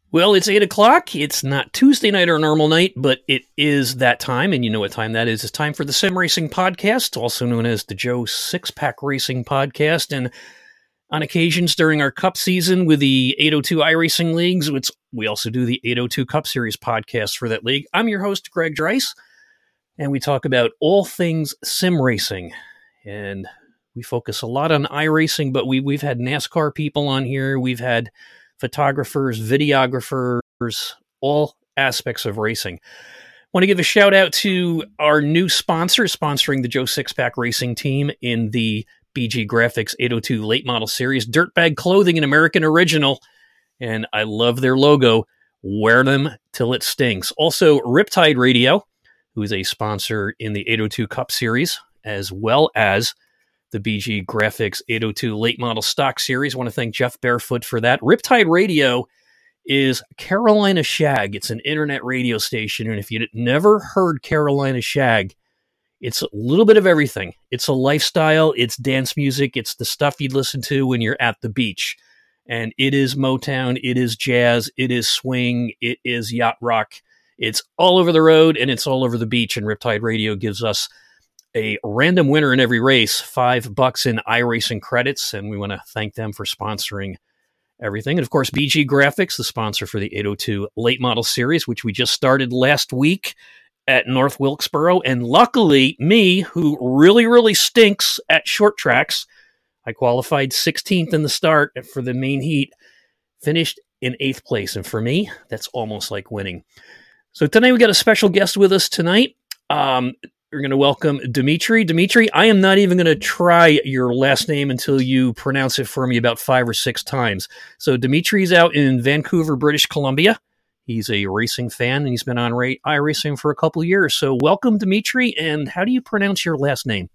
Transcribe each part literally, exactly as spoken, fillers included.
Well, it's eight o'clock. It's not Tuesday night or normal night, but it is that time, and you know what time that is. It's time for the Sim Racing Podcast, also known as the Joe Six-Pack Racing Podcast, and on occasions during our Cup season with the eight oh two iRacing Leagues, it's, we also do the eight oh two Cup Series podcast for that league. I'm your host, Greg Dreiss, and we talk about all things sim racing, and we focus a lot on iRacing, but we, we've had NASCAR people on here, we've had photographers, videographers, all aspects of racing. Want to give a shout out to our new sponsor, sponsoring the Joe Six-Pack Racing team in the B G Graphics eight oh two Late Model Series, Dirtbag Clothing, an American original, and I love their logo. Wear them till it stinks. Also, Riptide Radio, who is a sponsor in the eight oh two Cup Series, as well as the B G Graphics eight oh two Late Model Stock Series. I want to thank Jeff Barefoot for that. Riptide Radio is Carolina Shag. It's an internet radio station, and if you'd never heard Carolina Shag, it's a little bit of everything. It's a lifestyle, it's dance music, it's the stuff you'd listen to when you're at the beach. And it is Motown, it is jazz, it is swing, it is yacht rock. It's all over the road, and it's all over the beach, and Riptide Radio gives us a random winner in every race, five bucks in iRacing credits, and we want to thank them for sponsoring everything. And of course, B G Graphics, the sponsor for the eight oh two Late Model Series, which we just started last week at North Wilkesboro. And luckily, me, who really, really stinks at short tracks, I qualified sixteenth in the start for the main heat, finished in eighth place. And for me, that's almost like winning. So tonight we got a special guest with us tonight. Um, We're going to welcome Dimitri. Dimitri, I am not even going to try your last name until you pronounce it for me about five or six times. So Dimitri's out in Vancouver, British Columbia. He's a racing fan, and he's been on ra- iRacing for a couple of years. So welcome, Dimitri, and how do you pronounce your last name?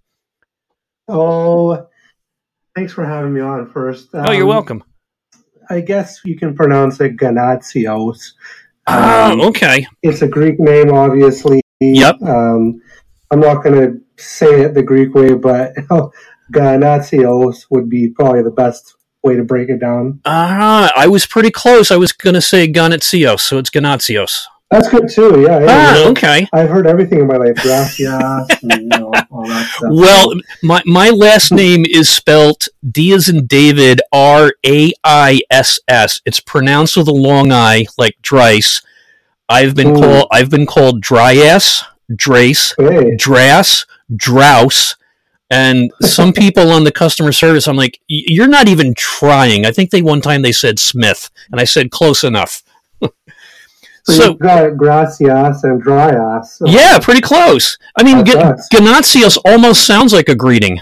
Oh, thanks for having me on first. Um, oh, you're welcome. I guess you can pronounce it Ganatsios. Ah, um, okay. It's a Greek name, obviously. Yep. Um, I'm not going to say it the Greek way, but Ganatsios would be probably the best way to break it down. Ah, I was pretty close. I was going to say Ganatsios, so it's Ganatsios. That's good too, yeah. yeah ah, you know, okay. I've heard everything in my life. Gracias, and, you know, all that stuff. Well, my, my last name is spelled D as in David, R A I S S. It's pronounced with a long I, like Dreiss. I've been Ooh. called I've been called Dryas, Drace, Hey. Drass, Drouse, and some people on the customer service, I'm like, you're not even trying. I think they one time they said Smith, and I said close enough. So, so you've got Gracias and Dryas. So yeah, pretty close. I mean, G- That's- Ganatsios almost sounds like a greeting.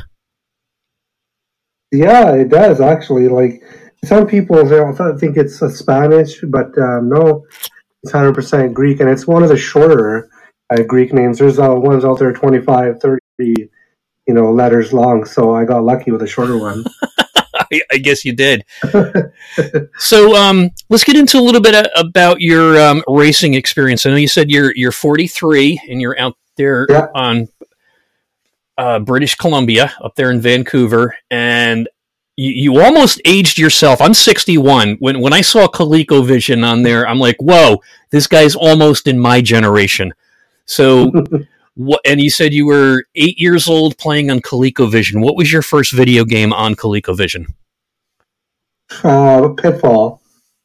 Yeah, it does actually. Like some people they don't think it's a Spanish, but um, no, it's one hundred percent Greek, and it's one of the shorter uh, Greek names. There's uh, ones out there twenty-five, thirty, you know, letters long. So I got lucky with a shorter one. I guess you did. So um, let's get into a little bit about your um, racing experience. I know you said you're you're forty-three and you're out there yeah. on uh, British Columbia, up there in Vancouver, and you, you almost aged yourself. I'm sixty-one. When when I saw ColecoVision on there, I'm like, whoa, this guy's almost in my generation. So, what? And you said you were eight years old playing on ColecoVision. What was your first video game on ColecoVision? Uh, Pitfall.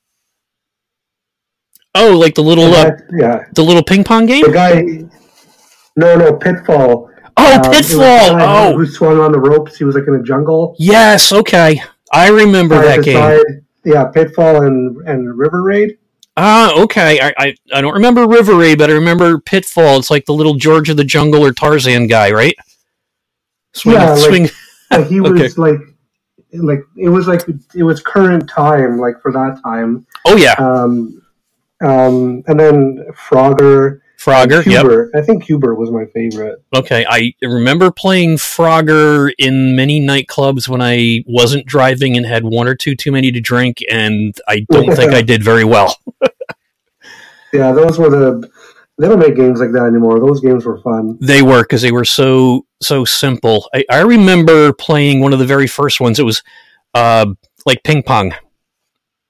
Oh, like the little uh, yeah, the little ping pong game. The guy. No, no, Pitfall. Oh, um, Pitfall! Oh, who swung on the ropes? He was like in a jungle. Yes. Okay, I remember Side that to game. side. Yeah, Pitfall and and River Raid. Ah, okay. I, I I don't remember River Raid, but I remember Pitfall. It's like the little George of the Jungle or Tarzan guy, right? Swing, yeah, like, swing. like he was Okay. like, like it was like it was current time, like for that time. Oh yeah, Um, um, and then Frogger, Frogger. Yep. Cuber. I think Cuber was my favorite. Okay, I remember playing Frogger in many nightclubs when I wasn't driving and had one or two too many to drink, and I don't think I did very well. Yeah, those were the. They don't make games like that anymore. Those games were fun. They were, because they were so so simple. I, I remember playing one of the very first ones. It was uh, like ping pong.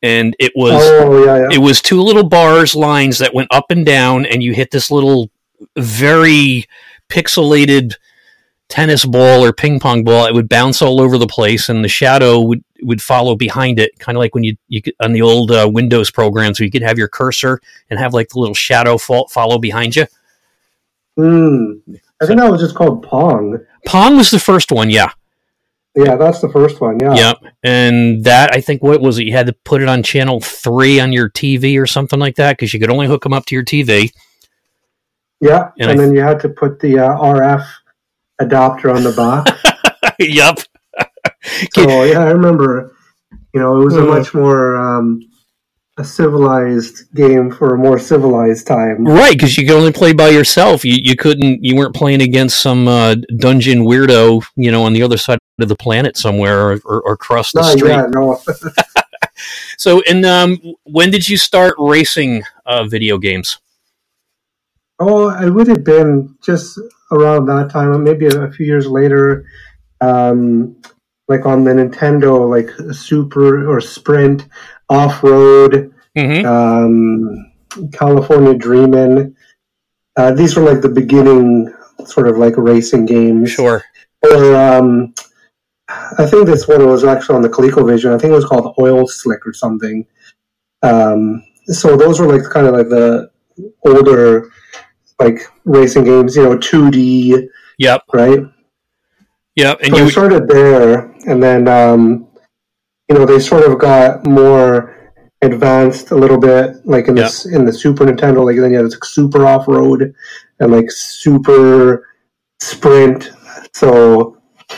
and it was oh, yeah, yeah. it was two little bars lines that went up and down, and you hit this little very pixelated tennis ball or ping pong ball. It would bounce all over the place, and the shadow would, would follow behind it, kind of like when you you could, on the old uh, Windows programs, where you could have your cursor and have like the little shadow fall, follow behind you. Mm. I think that was just called Pong. Pong was the first one, yeah. Yeah, that's the first one, yeah. Yep, and that, I think, what was it? You had to put it on channel three on your T V or something like that, because you could only hook them up to your T V. Yeah, and, and I, then you had to put the uh, R F adapter on the back. Yep. So, yeah, I remember, you know, it was a much more um, a civilized game for a more civilized time. Right, because you could only play by yourself. You you couldn't, you weren't playing against some uh, dungeon weirdo, you know, on the other side of the planet somewhere, or, or, or across the no, street. Yeah, no. So, and um, when did you start racing uh, video games? Oh, it would have been just around that time, maybe a, a few years later, um, like on the Nintendo, like Super or Sprint, Off-Road, Mm-hmm. um, California Dreamin'. Uh, these were like the beginning sort of like racing games. Sure. Or um, I think this one was actually on the ColecoVision. I think it was called Oil Slick or something. Um, so those were like kind of like the older like racing games, you know, two D. Yep. Right? Yep. And so you I started there, and then, um, you know, they sort of got more advanced a little bit, like in, yep. the, in the Super Nintendo, like then you had like Super Off-Road and like Super Sprint. So,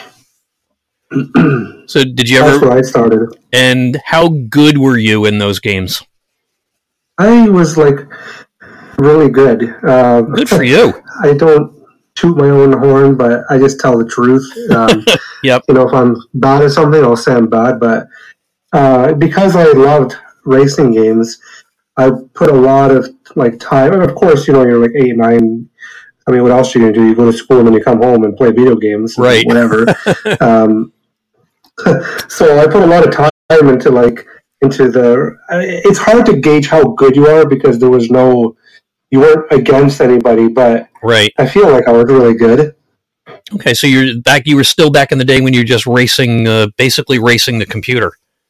so did you ever? That's where I started. And how good were you in those games? I was like really good. Uh, good for you. I don't toot my own horn, but I just tell the truth. Um, yep. You know, if I'm bad at something, I'll say I'm bad. But uh, because I loved racing games, I put a lot of like time. And of course, you know, you're like eight, nine. I mean, what else are you gonna do? You go to school and then you come home and play video games, right? Whatever. um, so I put a lot of time into like into the. It's hard to gauge how good you are because there was no. You weren't against anybody, but right. I feel like I was really good. Okay, so you're back. You were still back in the day when you were just racing, uh, basically racing the computer.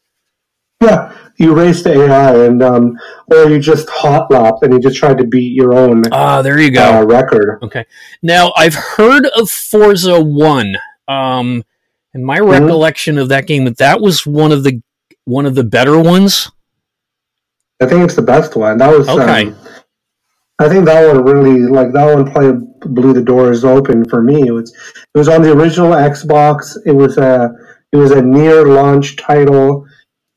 Yeah, you race the A I, and um, or you just hot lap and you just tried to beat your own. Ah, there you go. Uh, record. Okay. Now I've heard of Forza One. Um, and my mm-hmm. recollection of that game, that was one of the one of the better ones. I think it's the best one. That was okay. Um, I think that one really, like, that one probably blew the doors open for me. It was, it was on the original Xbox. It was a, it was a near launch title.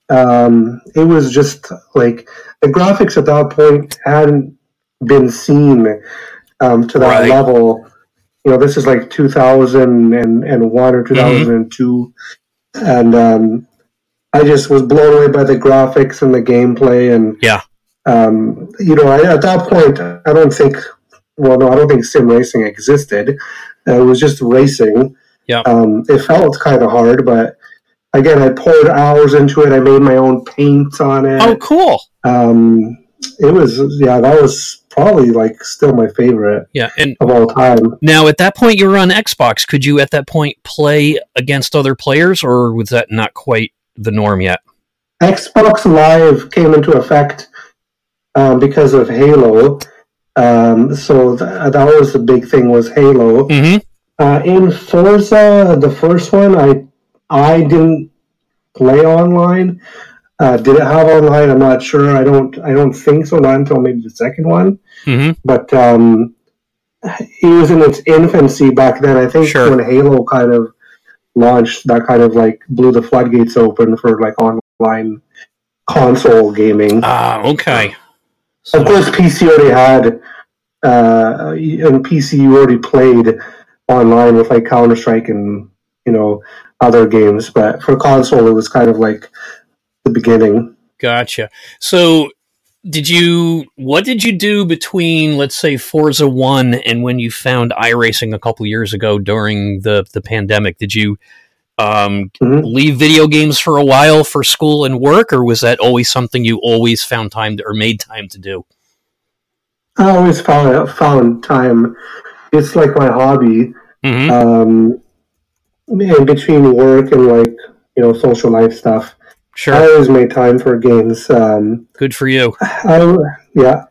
Um, it was just like the graphics at that point hadn't been seen um, to that right. level. You know, this is like two thousand one or two thousand two, mm-hmm. and um, I just was blown away by the graphics and the gameplay and yeah. Um, you know, I, at that point, I don't think, well, no, I don't think sim racing existed. Uh, it was just racing. Yeah. Um, it felt kind of hard, but again, I poured hours into it. I made my own paint on it. Oh, cool. Um, it was, yeah, that was probably like still my favorite yeah, and of all time. Now, at that point, you were on Xbox. Could you, at that point, play against other players, or was that not quite the norm yet? Xbox Live came into effect Um, because of Halo, um, so th- that was the big thing was Halo. Mm-hmm. Uh, in Forza, the first one, I I didn't play online. Uh, did it have online? I'm not sure. I don't I don't think so. Not until maybe the second one. Mm-hmm. But um, it was in its infancy back then. I think sure. when Halo kind of launched, that kind of like blew the floodgates open for like online console gaming. Ah, okay. Of course, P C already had, uh, and P C you already played online with like Counter Strike and you know other games, but for console it was kind of like the beginning. Gotcha. So, did you? What did you do between, let's say, Forza One and when you found iRacing a couple years ago during the the pandemic? Did you um, Mhm. leave video games for a while for school and work, or was that always something you always found time to, or made time to do? I always found found time. It's like my hobby. Mm-hmm. Um, in between work and like you know social life stuff, Sure. I always made time for games. Um, Good for you. I, yeah.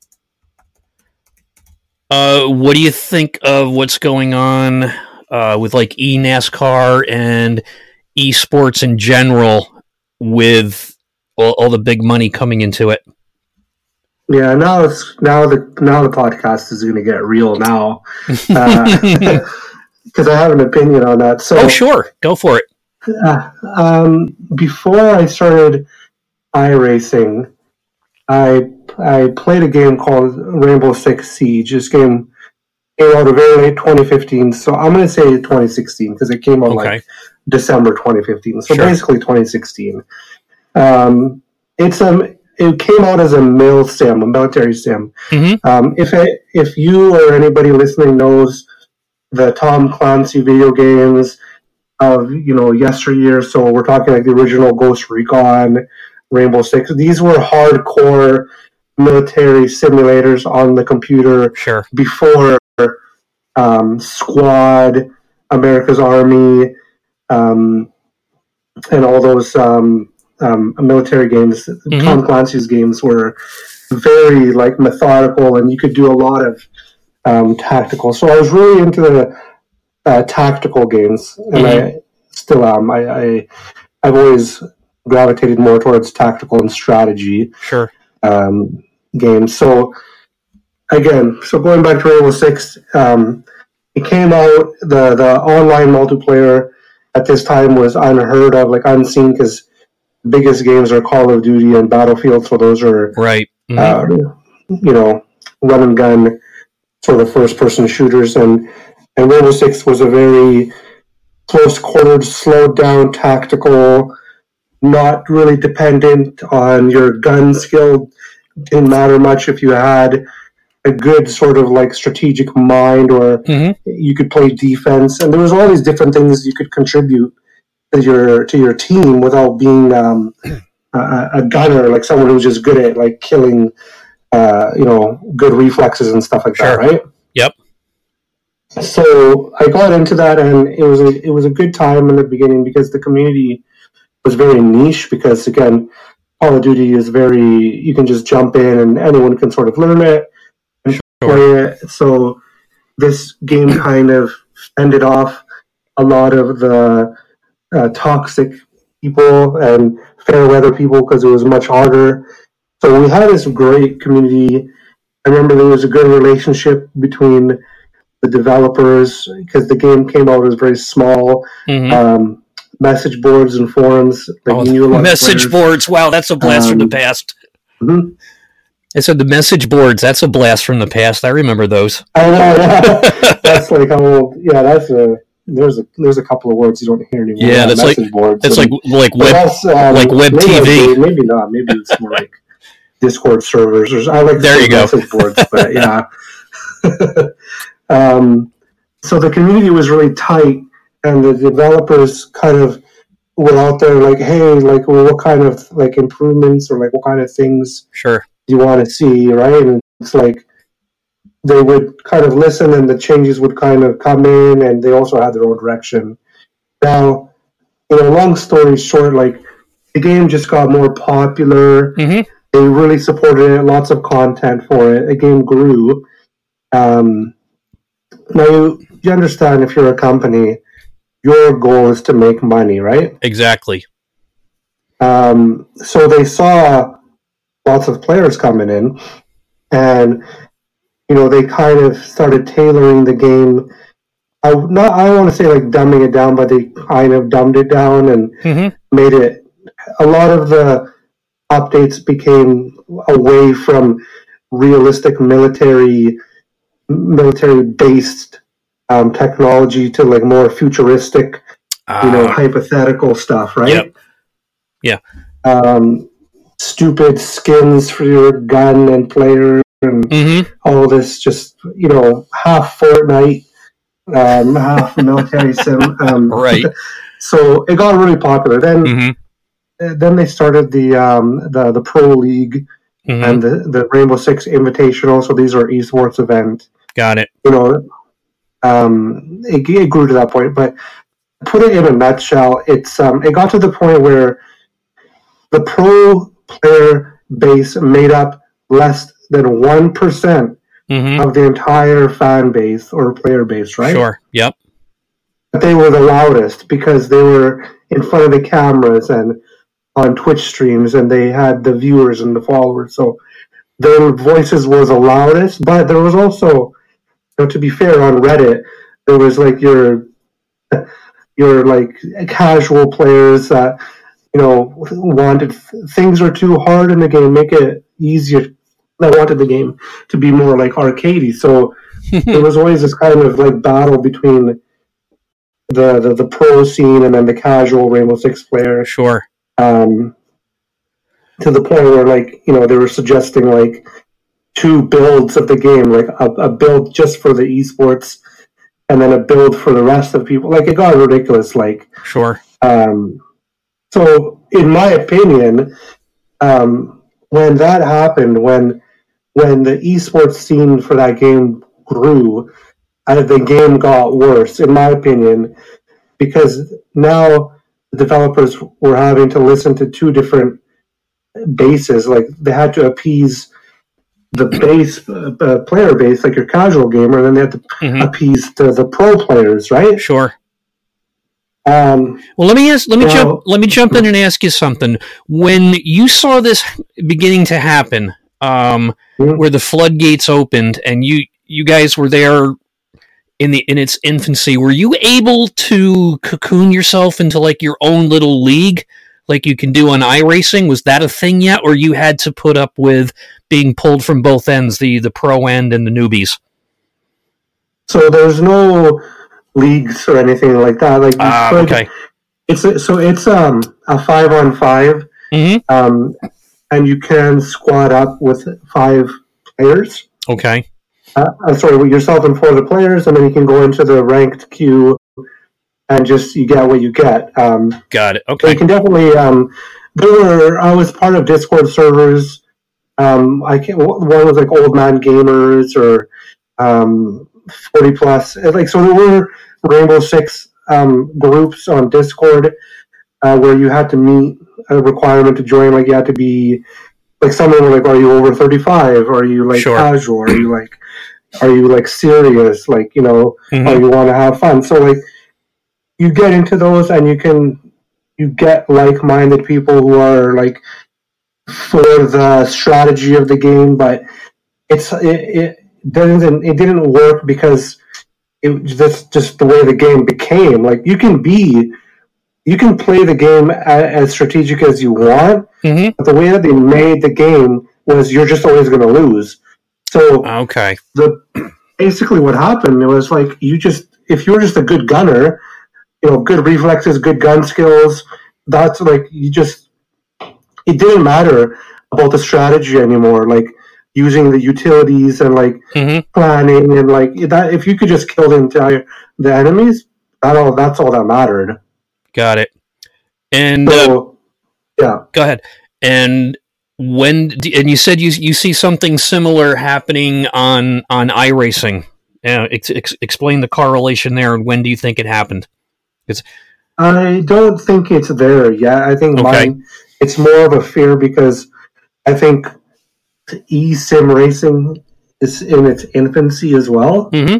Uh, what do you think of what's going on uh, with like e-NASCAR and esports in general, with all, all the big money coming into it? Yeah, now it's now the now the podcast is going to get real now, because uh, I have an opinion on that. So, oh, sure, go for it. Uh, um, before I started iRacing, I I played a game called Rainbow Six Siege. This game came out very late twenty fifteen, so I'm going to say twenty sixteen because it came out Okay. like December twenty fifteen. So Sure. basically twenty sixteen. Um, it's a it came out as a mil sim, a military sim. Mm-hmm. Um, if it, if you or anybody listening knows the Tom Clancy video games of you know yesteryear, so we're talking like the original Ghost Recon, Rainbow Six. These were hardcore military simulators on the computer Sure. before um, Squad, America's Army, um, and all those um, um, military games. Mhm. Tom Clancy's games were very like methodical, and you could do a lot of um, tactical. So I was really into the uh, tactical games, and Mhm. I still am. I, I I've always gravitated more towards tactical and strategy Sure. um, games. So again, so going back to Rainbow Six, um, it came out. the The online multiplayer at this time was unheard of, like unseen, because the biggest games are Call of Duty and Battlefield. So those are Right. Mhm. uh, you know run and gun sort of first person shooters, and and Rainbow Six was a very close quartered, slowed down, tactical, not really dependent on your gun skill. Didn't matter much if you had a good sort of like strategic mind, or Mhm. you could play defense, and there was all these different things you could contribute to your to your team without being um, a, a gunner, like someone who's just good at like killing, uh, you know, good reflexes and stuff like Sure. that, right? Yep. So I got into that, and it was a, it was a good time in the beginning because the community was very niche. Because again, Call of Duty is very, you can just jump in and anyone can sort of learn it and Sure. play it. So this game kind of ended off a lot of the uh, toxic people and fair weather people because it was much harder. So we had this great community. I remember there was a good relationship between the developers because the game came out as very small. Mhm. Um, message boards and forums. Like Oh, you knew a lot of message players. boards. Wow, that's a blast from the Um, past. Mhm. I said the message boards. That's a blast from the past. I remember those. I know, yeah. That's like how old. Yeah, that's a. There's a there's a couple of words you don't hear anymore. Yeah, that's like- message boards. It's like and- like but web. that's, um, like web maybe T V. I- Maybe not. Maybe it's more like Discord servers. Or, I like to There say you go. message boards, but yeah. um, so the community was really tight, and the developers kind of were out there like, hey, like, well, what kind of like improvements or like what kind of things Sure. you want to see, right? And it's like they would kind of listen, and the changes would kind of come in, and they also had their own direction. Now, you know, long story short, like the game just got more popular. Mhm. They really supported it, lots of content for it. The game grew. Um, now, you, you understand if you're a company, your goal is to make money, right? Exactly. Um, so they saw lots of players coming in, and you know they kind of started tailoring the game. I not I don't want to say like dumbing it down, but they kind of dumbed it down and Mhm. made it. A lot of the updates became away from realistic military military based um, technology to like more futuristic, you know, Ah, hypothetical stuff, right? Yep. Um, stupid skins for your gun and player and mhm. all this, just you know, half Fortnite, um, half military sim. Um, Right. So it got really popular. Then Mm-hmm. then they started the um, the the Pro League Mm-hmm. and the, the Rainbow Six Invitational. So these are esports events. Got it. You know, um, it, it grew to that point. But put it in a nutshell, it's um, it got to the point where the pro player base made up less than one percent Mm-hmm. of the entire fan base or player base, right? Sure. Yep. But they were the loudest because they were in front of the cameras and on Twitch streams, and they had the viewers and the followers. So their voices were the loudest. But there was also, you know, to be fair, on Reddit, there was like your your like casual players that, you know, wanted things are too hard in the game, make it easier. I wanted the game to be more like arcadey. So there was always this kind of like battle between the, the, the pro scene and then the casual Rainbow Six player. Sure. Um, to the point where, like, you know, they were suggesting like two builds of the game, like a, a build just for the esports and then a build for the rest of people. Like, it got ridiculous. Like, Sure. Um, so in my opinion, um, when that happened, when when the esports scene for that game grew, uh, the game got worse, in my opinion, because now the developers were having to listen to two different bases. Like, they had to appease the base uh, player base, like your casual gamer, and then they had to Mm-hmm. appease the, the pro players, right? Sure. Um, Well, let me ask, let me Well- jump let me jump in and ask you something. When you saw this beginning to happen, um, Mhm. where the floodgates opened, and you you guys were there in the in its infancy, were you able to cocoon yourself into like your own little league, like you can do on iRacing? Was that a thing yet, or you had to put up with being pulled from both ends, the the pro end and the newbies? so there's no leagues or anything like that. Like, you Ah, could, okay. it's a, so it's um a five on five, Mm-hmm. um, and you can squad up with five players. Okay. Uh, I'm sorry, with yourself and four of the players, and then you can go into the ranked queue and just you get what you get. Um, Got it. so Okay. you can definitely. Um, there were I was part of Discord servers. Um, I can't. One was like Old Man Gamers or um, forty plus. Like, so there were Rainbow Six um, groups on Discord uh, where you had to meet a requirement to join. Like, you had to be like, someone were like, are you over thirty-five? Are you like Sure. casual? Are you like are you like serious? Like, you know, Mhm. or you want to have fun? So like, you get into those and you can you get like-minded people who are like for the strategy of the game, but it's it, it didn't it didn't work because it just just the way the game became. Like, you can be you can play the game a- as strategic as you want, Mhm. but the way that they made the game was you're just always going to lose. So Okay. the basically what happened was, like, you just if you're just a good gunner, you know, good reflexes, good gun skills, that's like you just it didn't matter about the strategy anymore. Like, using the utilities and like Mhm. planning and like that. If you could just kill the entire the enemies, that all that's all that mattered. Got it. And uh, So yeah. go ahead. And when and you said you you see something similar happening on on iRacing. Uh, ex, ex, explain the correlation there, and when do you think it happened? I don't think it's there yet. I think Okay. mine it's more of a fear because I think eSim racing is in its infancy as well. Mm-hmm.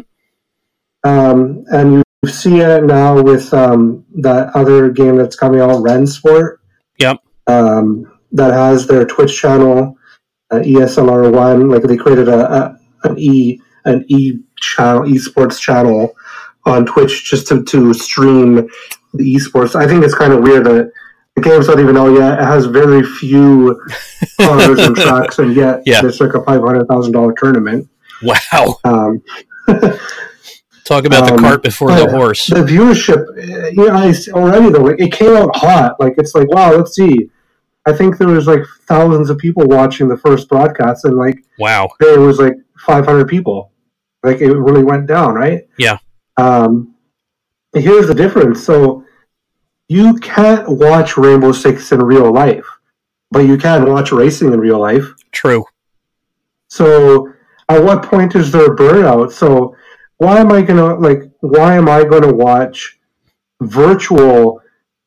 Um, and you see it now with um, that other game that's coming out, Rensport. Yep. Um, that has their Twitch channel, uh, E S L R one. Like, they created a, a an E an E channel, esports channel on Twitch just to, to stream the esports. I think it's kind of weird that the game's not even out yet. It has very few cars and tracks, and yet Yeah. it's like a five hundred thousand dollar tournament. Wow. Um, Talk about Um, the cart before the but horse. The viewership, uh, you know, I s- already though, like, it came out hot. Like, it's like, wow, let's see. I think there was like thousands of people watching the first broadcast, and like Wow. there was like five hundred people. Like, it really went down, right? Yeah. Um, here's the difference. So you can't watch Rainbow Six in real life, but you can watch racing in real life. True. So at what point is there burnout? So why am I gonna like? Why am I gonna watch virtual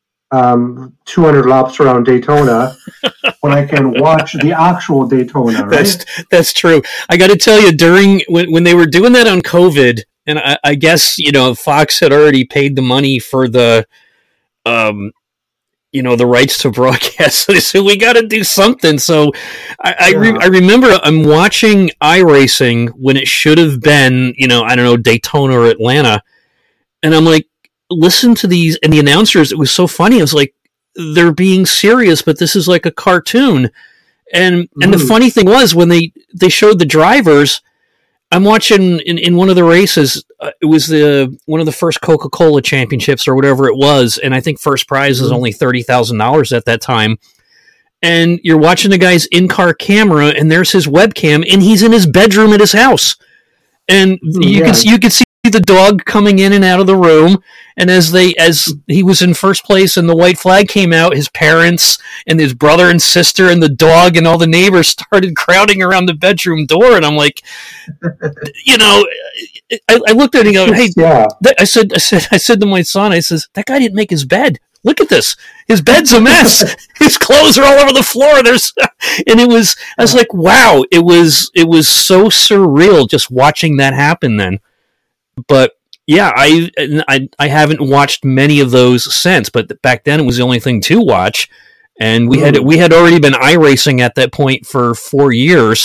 um, two hundred laps around Daytona when I can watch the actual Daytona? Right? That's that's true. I got to tell you, during when when they were doing that on COVID, and I, I guess you know Fox had already paid the money for the, um, you know, the rights to broadcast. So they said we got to do something. So I I, re- I remember I'm watching iRacing when it should have been, you know, I don't know, Daytona or Atlanta, and I'm like, listen to these and the announcers. It was so funny. I was like, they're being serious, but this is like a cartoon. And and mm. the funny thing was when they, they showed the drivers, I'm watching in, in one of the races. Uh, it was the one of the first Coca-Cola championships or whatever it was, and I think first prize mm. was only thirty thousand dollars at that time. And you're watching the guy's in-car camera, and there's his webcam, and he's in his bedroom at his house, and mm, you yeah. can you can see the dog coming in and out of the room, and as they as he was in first place and the white flag came out, his parents and his brother and sister and the dog and all the neighbors started crowding around the bedroom door, and I'm like, you know, I, I looked at it and go, hey, yeah. I said, I said, I said to my son, I says, that guy didn't make his bed. Look at this. His bed's a mess. His clothes are all over the floor. There's, and it was, I was like, wow, it was, it was so surreal just watching that happen then. But yeah, I, I I haven't watched many of those since. But back then, it was the only thing to watch, and we had we had already been iRacing at that point for four years,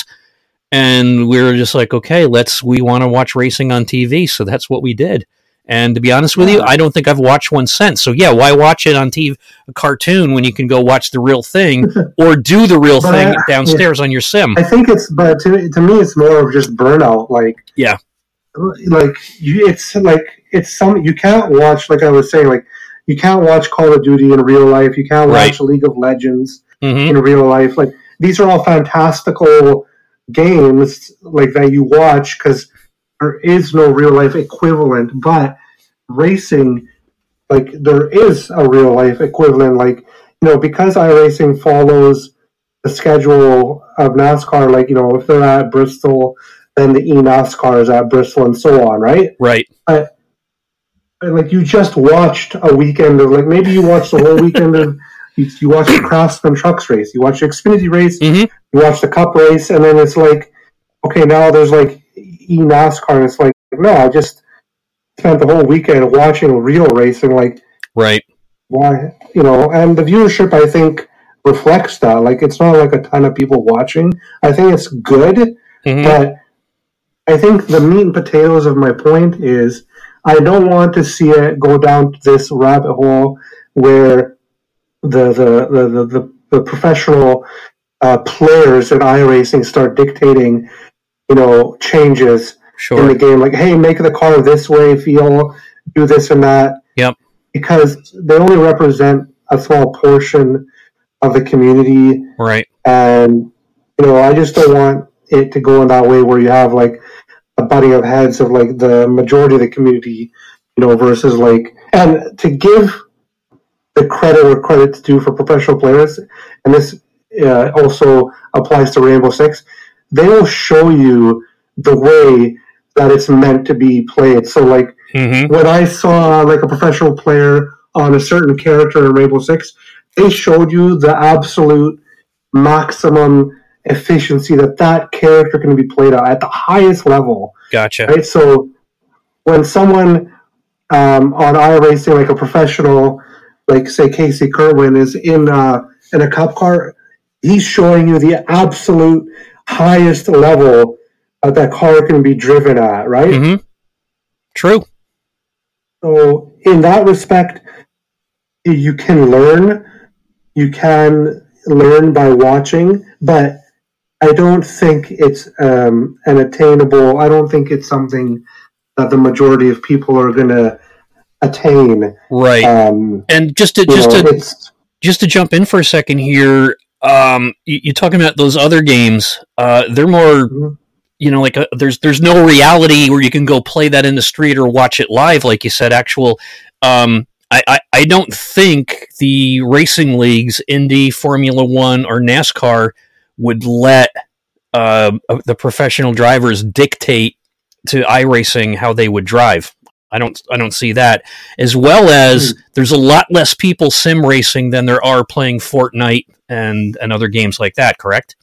and we were just like, okay, let's we want to watch racing on T V, so that's what we did. And to be honest with yeah. you, I don't think I've watched one since. So yeah, why watch it on T V, a cartoon, when you can go watch the real thing or do the real thing I, downstairs yeah. on your sim? I think it's, but to to me, it's more of just burnout. Like yeah. Like you, it's like it's some you can't watch. Like I was saying, like you can't watch Call of Duty in real life. You can't watch right. League of Legends mm-hmm. in real life. Like these are all fantastical games, like that you watch because there is no real life equivalent. But racing, like there is a real life equivalent. Like you know, because iRacing follows the schedule of NASCAR. Like you know, if they're at Bristol, then the eNASCAR is at Bristol and so on, right? Right. But, but like you just watched a weekend of, like maybe you watched the whole weekend of, you, you watched the Craftsman Trucks race, you watched the Xfinity race, mm-hmm. you watched the Cup race, and then it's like, okay, now there's like eNASCAR, and it's like, no, I just spent the whole weekend watching real racing, like, right. Why, you know, and the viewership, I think, reflects that. Like, it's not like a ton of people watching. I think it's good, mm-hmm. but I think the meat and potatoes of my point is I don't want to see it go down this rabbit hole where the the the, the, the, the professional uh, players in iRacing start dictating, you know, changes sure. in the game. Like, hey, make the car this way, feel, do this and that. Yep. Because they only represent a small portion of the community. Right. And, you know, I just don't want it to go in that way where you have like a butting of heads of like the majority of the community, you know, versus like, and to give the credit where credit's due for professional players, and this uh, also applies to Rainbow Six, they will show you the way that it's meant to be played. So like mm-hmm. when I saw like a professional player on a certain character in Rainbow Six, they showed you the absolute maximum efficiency that that character can be played at at the highest level. Gotcha. Right. So when someone um, on iRacing, like a professional, like say Casey Kerwin, is in uh, in a cup car, he's showing you the absolute highest level that that car can be driven at. Right. Mm-hmm. True. So in that respect, you can learn. You can learn by watching, but I don't think it's um, an attainable. I don't think it's something that the majority of people are going to attain. Right. Um, and just to just know, to just to jump in for a second here, um, you, you're talking about those other games. Uh, they're more, mm-hmm. you know, like a, there's there's no reality where you can go play that in the street or watch it live, like you said. Actual. Um, I, I, I don't think the racing leagues, Indy, Formula One, or NASCAR, would let uh, the professional drivers dictate to iRacing how they would drive. I don't I don't see that. As well as mm. there's a lot less people sim racing than there are playing Fortnite and, and other games like that, correct?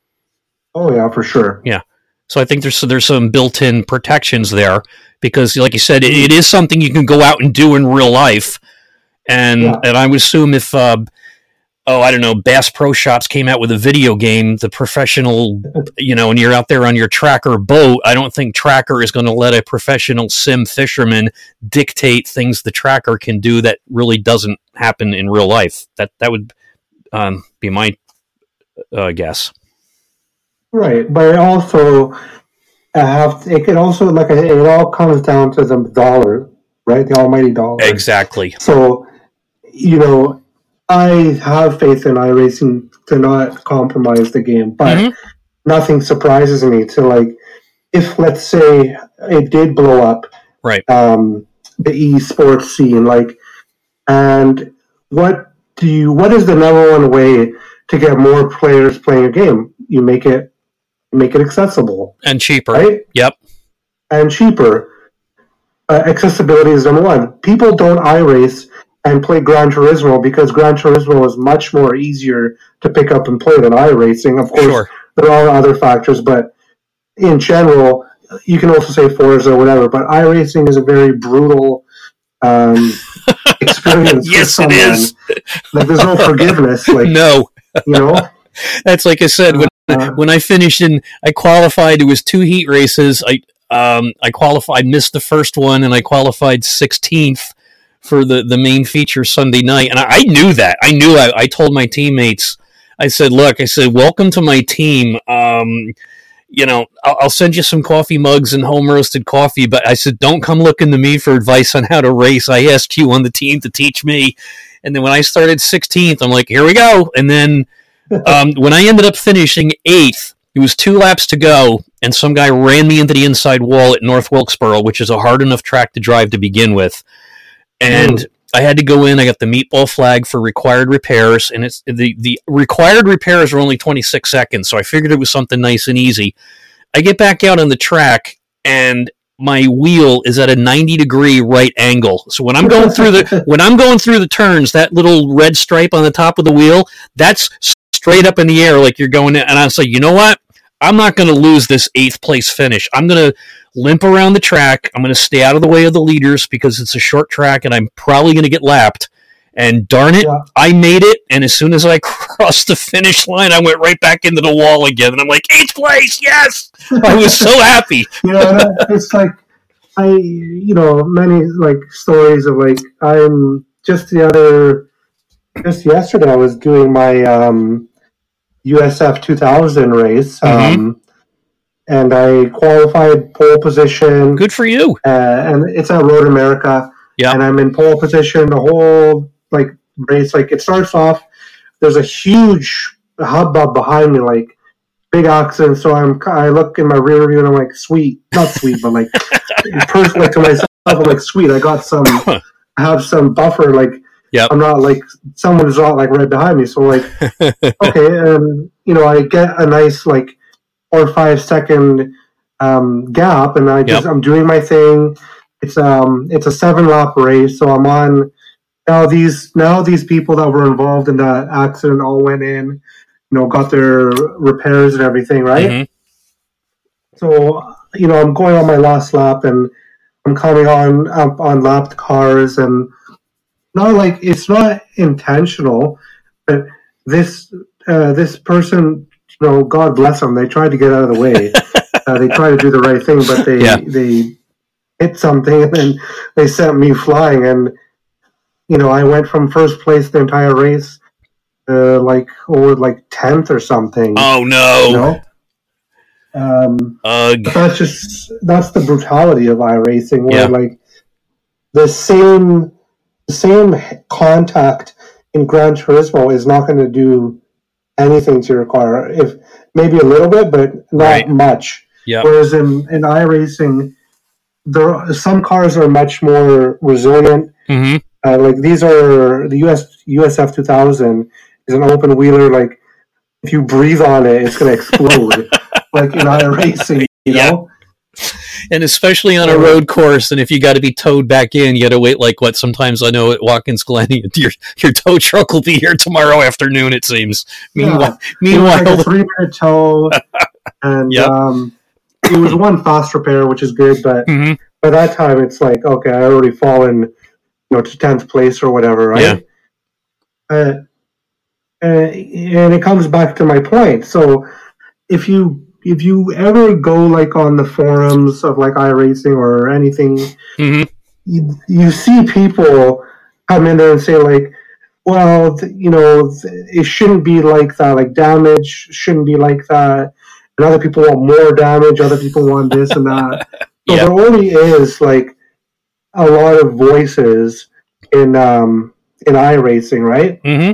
Oh yeah, for sure. Yeah. So I think there's there's some built-in protections there because, like you said, it, it is something you can go out and do in real life. And yeah. and I would assume if, uh, oh, I don't know, Bass Pro Shops came out with a video game, the professional, you know, and you're out there on your Tracker boat, I don't think Tracker is going to let a professional sim fisherman dictate things the Tracker can do that really doesn't happen in real life. That that would um, be my uh, guess. Right, but it also have it can also like it all comes down to the dollar, right? The almighty dollar. Exactly. So, you know, I have faith in iRacing to not compromise the game, but mm-hmm. nothing surprises me to like if let's say it did blow up, right? Um, the esports scene, like, and what do you? What is the number one way to get more players playing a game? You make it. Make it accessible and cheaper, right? Yep, and cheaper. Uh, accessibility is number one. People don't iRace and play Gran Turismo because Gran Turismo is much more easier to pick up and play than iRacing. Of course, sure. There are other factors, but in general, you can also say Forza or whatever. But iRacing is a very brutal um, experience. Yes, for someone. It is. Like there's no forgiveness. Like no, you know. That's like I said when uh, when I finished and I qualified. It was two heat races. I um I qualified, missed the first one, and I qualified sixteenth for the, the main feature Sunday night. And I, I knew that. I knew. I, I told my teammates. I said, "Look," I said, "welcome to my team. Um, you know, I'll, I'll send you some coffee mugs and home roasted coffee, but I said, don't come looking to me for advice on how to race. I asked you on the team to teach me." And then when I started sixteenth, I'm like, "Here we go." And then. um, when I ended up finishing eighth, it was two laps to go, and some guy ran me into the inside wall at North Wilkesboro, which is a hard enough track to drive to begin with. And mm. I had to go in. I got the meatball flag for required repairs, and it's the, the required repairs are only twenty-six seconds, so I figured it was something nice and easy. I get back out on the track, and my wheel is at a ninety degree right angle. So when I'm going through the when I'm going through the turns, that little red stripe on the top of the wheel, that's straight up in the air like you're going in. And I was like, you know what? I'm not going to lose this eighth place finish. I'm going to limp around the track. I'm going to stay out of the way of the leaders because it's a short track and I'm probably going to get lapped. And darn it, yeah. I made it. And as soon as I crossed the finish line, I went right back into the wall again. And I'm like, eighth place, yes! I was so happy. You know, it's like, I, you know, many like stories of like, I'm just the other, just yesterday I was doing my, um, U S F two thousand race, mm-hmm. um, and I qualified pole position. Good for you. Uh, and it's at Road America. Yeah. And I'm in pole position the whole like race. Like it starts off, there's a huge hubbub behind me, like big accident. So I'm, I look in my rear view and I'm like, sweet, not sweet, but like personally to myself, I'm like, sweet. I got some, I have some buffer, like. Yep. I'm not like someone's not like right behind me, so like okay, and you know I get a nice like four or five second um, gap, and I just yep. I'm doing my thing. It's um it's a seven lap race, so I'm on now. These now these people that were involved in that accident all went in, you know, got their repairs and everything, right? Mm-hmm. So you know I'm going on my last lap, and I'm coming on up on lapped cars and. Not like it's not intentional, but this uh, this person, you know, God bless them. They tried to get out of the way. uh, they tried to do the right thing, but they yeah. they hit something and then they sent me flying. And you know, I went from first place the entire race, uh, like or like tenth or something. Oh no! You know? Um, uh, that's just that's the brutality of iRacing, where yeah. like the same. The same contact in Gran Turismo is not going to do anything to your car. If maybe a little bit, but not right. much. Yep. Whereas in, in iRacing, there some cars are much more resilient. Mm-hmm. Uh, like these are the U S U S F two thousand is an open wheeler. Like if you breathe on it, it's going to explode. Like in iRacing, you yeah. know. And especially on a road course, and if you got to be towed back in, you got to wait like what? Sometimes I know at Watkins Glen, your your tow truck will be here tomorrow afternoon. It seems. Meanwhile, yeah. meanwhile, like a three minute tow, and yep. um, it was one fast repair, which is good. But mm-hmm. by that time, it's like okay, I already fallen, you know, to tenth place or whatever, right? Yeah. Uh, and, and it comes back to my point. So if you if you ever go like on the forums of like iRacing or anything, mm-hmm. you, you see people come in there and say like, well, th- you know, th- it shouldn't be like that. Like damage shouldn't be like that. And other people want more damage. Other people want this and that. So yep. there already is like a lot of voices in um, in iRacing, right? Mm-hmm.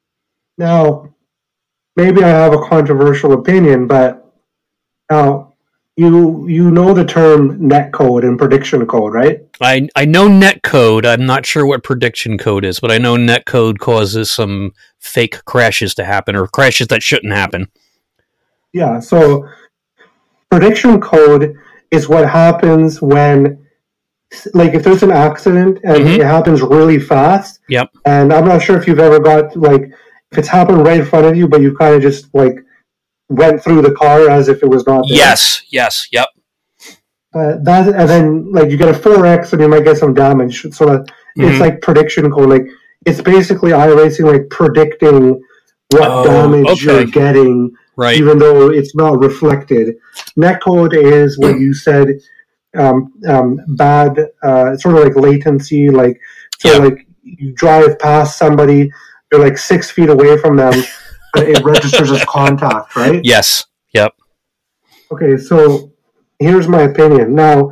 Now, maybe I have a controversial opinion, but now, you you know the term netcode and prediction code, right? I I know netcode. I'm not sure what prediction code is, but I know netcode causes some fake crashes to happen or crashes that shouldn't happen. Yeah, so prediction code is what happens when, like, if there's an accident and mm-hmm. it happens really fast. Yep. And I'm not sure if you've ever got, like, if it's happened right in front of you, but you kind of just, like, went through the car as if it was not there. Yes, yes, yep. Uh, that and then like you get a four X and you might get some damage. So that mm-hmm. it's like prediction code. Like it's basically iRacing, like predicting what oh, damage okay. you're getting, right? Even though it's not reflected. Netcode is what you said. Um, um, bad, uh, sort of like latency. Like so, yeah. like you drive past somebody, you're like six feet away from them. It registers as contact, right? Yes. Yep. Okay, so here's my opinion. Now,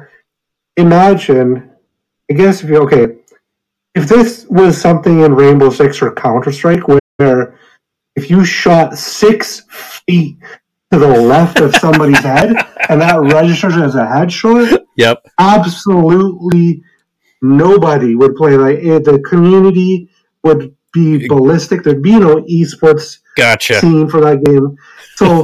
imagine, I guess if you, okay, if this was something in Rainbow Six or Counter-Strike where if you shot six feet to the left of somebody's head and that registers as a headshot, yep, absolutely nobody would play. Like the community would be ballistic. There'd be no esports gotcha. scene for that game. So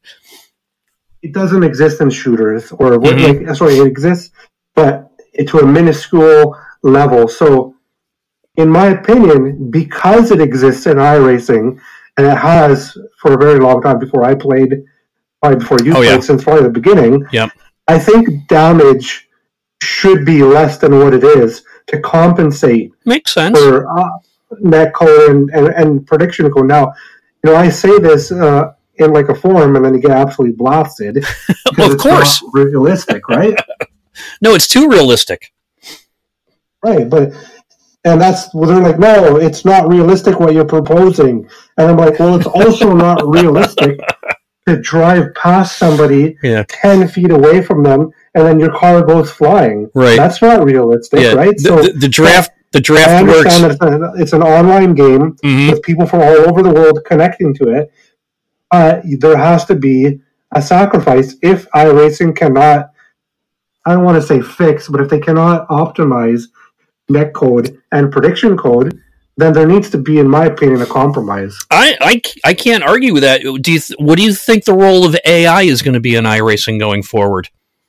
it doesn't exist in shooters, or mm-hmm. like sorry, it exists, but to a minuscule level. So, in my opinion, because it exists in iRacing, and it has for a very long time before I played, probably before you oh, played, yeah. since probably the beginning. Yep. I think damage should be less than what it is to compensate. Makes sense. For uh, netcode and, and, and prediction code. Now, you know, I say this uh, in like a forum, and then you get absolutely blasted. Well, of course, not realistic, right? No, it's too realistic. Right, but and that's well, they're like, no, it's not realistic what you're proposing, and I'm like, well, it's also not realistic to drive past somebody yeah. ten feet away from them, and then your car goes flying. Right, that's not realistic, yeah. right? The, so the, the draft. The draft I understand works. That it's, an, it's an online game mm-hmm. with people from all over the world connecting to it. Uh, there has to be a sacrifice if iRacing cannot, I don't want to say fix, but if they cannot optimize netcode and prediction code, then there needs to be, in my opinion, a compromise. I, I, I can't argue with that. Do you th- what do you think the role of A I is going to be in iRacing going forward?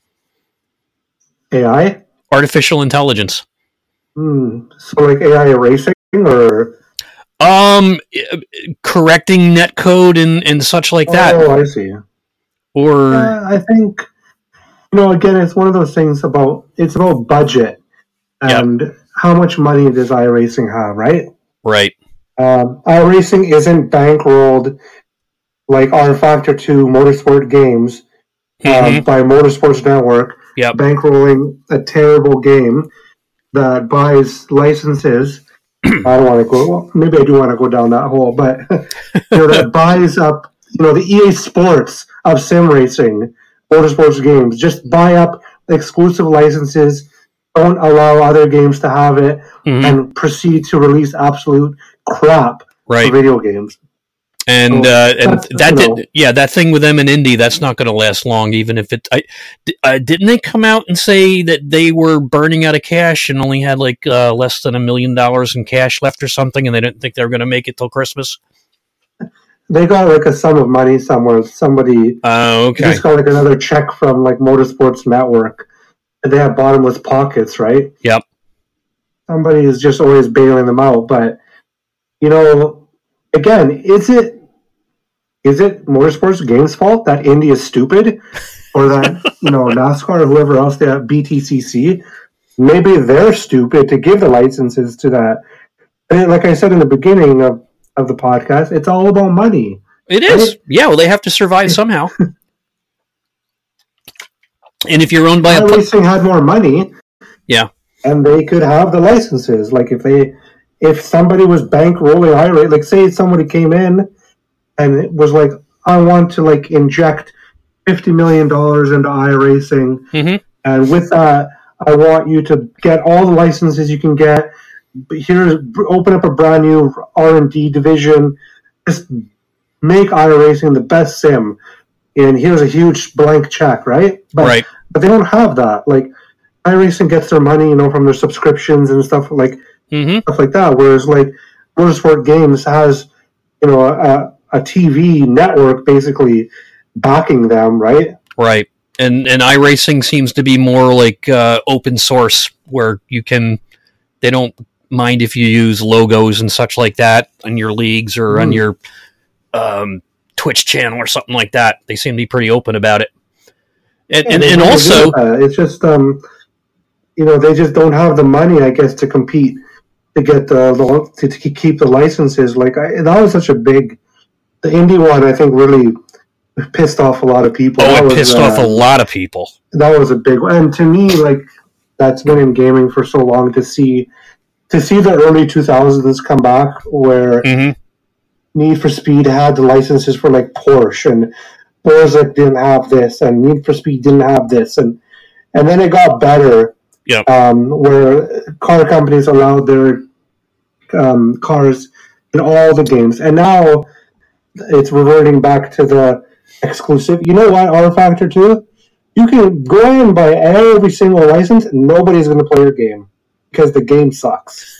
A I? Artificial intelligence. Hmm. So like A I erasing or um correcting netcode and, and such like that. Oh, I see. Or uh, I think you know again it's one of those things about it's about budget and yep. how much money does iRacing have, right? Right. Um, iRacing isn't bankrolled like R Factor two Motorsport Games mm-hmm. um, by Motorsports Network. Yep. Bankrolling a terrible game that buys licenses. I don't want to go. Well, maybe I do want to go down that hole, but you know that buys up. You know the E A Sports of sim racing, motorsports games. Just buy up exclusive licenses. Don't allow other games to have it, mm-hmm. and proceed to release absolute crap right. for video games. And So uh, and that's, that you know, did, yeah, that thing with them in Indy, that's not going to last long. Even if it, I, uh, didn't they come out and say that they were burning out of cash and only had like uh, less than a million dollars in cash left or something, and they didn't think they were going to make it till Christmas? they got like a sum of money somewhere. Somebody Oh, okay. just got like another check from like Motorsports Network, and they have bottomless pockets, right? Yep. Somebody is just always bailing them out. But you know, again, is it is it Motorsports Games' fault that Indy is stupid, or that you know NASCAR or whoever else they have, B T C C, maybe they're stupid to give the licenses to that? And like I said in the beginning of, of the podcast, it's all about money. It is. Right? Yeah, well, they have to survive somehow. And if you're owned by a... Racing had more money. Yeah. And they could have the licenses. Like if they, if somebody was bankrolling iRacing, like say somebody came in and it was like, I want to like inject fifty million dollars into iRacing. Mm-hmm. And with that, I want you to get all the licenses you can get. Here's, open up a brand new R and D division. Just make iRacing the best sim. And here's a huge blank check, right? But, right. But they don't have that. Like, iRacing gets their money, you know, from their subscriptions and stuff like mm-hmm. stuff like that. Whereas, like, Motorsport Games has, you know, a, a T V network basically backing them, right? Right. And and iRacing seems to be more like uh, open source, where you can, they don't mind if you use logos and such like that on your leagues or mm. on your um, Twitch channel or something like that. They seem to be pretty open about it. And yeah, and, and also, uh, it's just um, you know, they just don't have the money, I guess, to compete to get the, the to, to keep the licenses. Like I, that was such a big, the Indy one, I think, really pissed off a lot of people. Oh, that it was, pissed uh, off a lot of people. That was a big one. And to me, like, that's been in gaming for so long, to see to see the early two thousands come back where mm-hmm. Need for Speed had the licenses for, like, Porsche, and Borzik didn't have this, and Need for Speed didn't have this, and and then it got better, yep. um, where car companies allowed their um, cars in all the games. And now it's reverting back to the exclusive. You know what, R Factor two? You can go in and buy every single license, and nobody's going to play your game because the game sucks.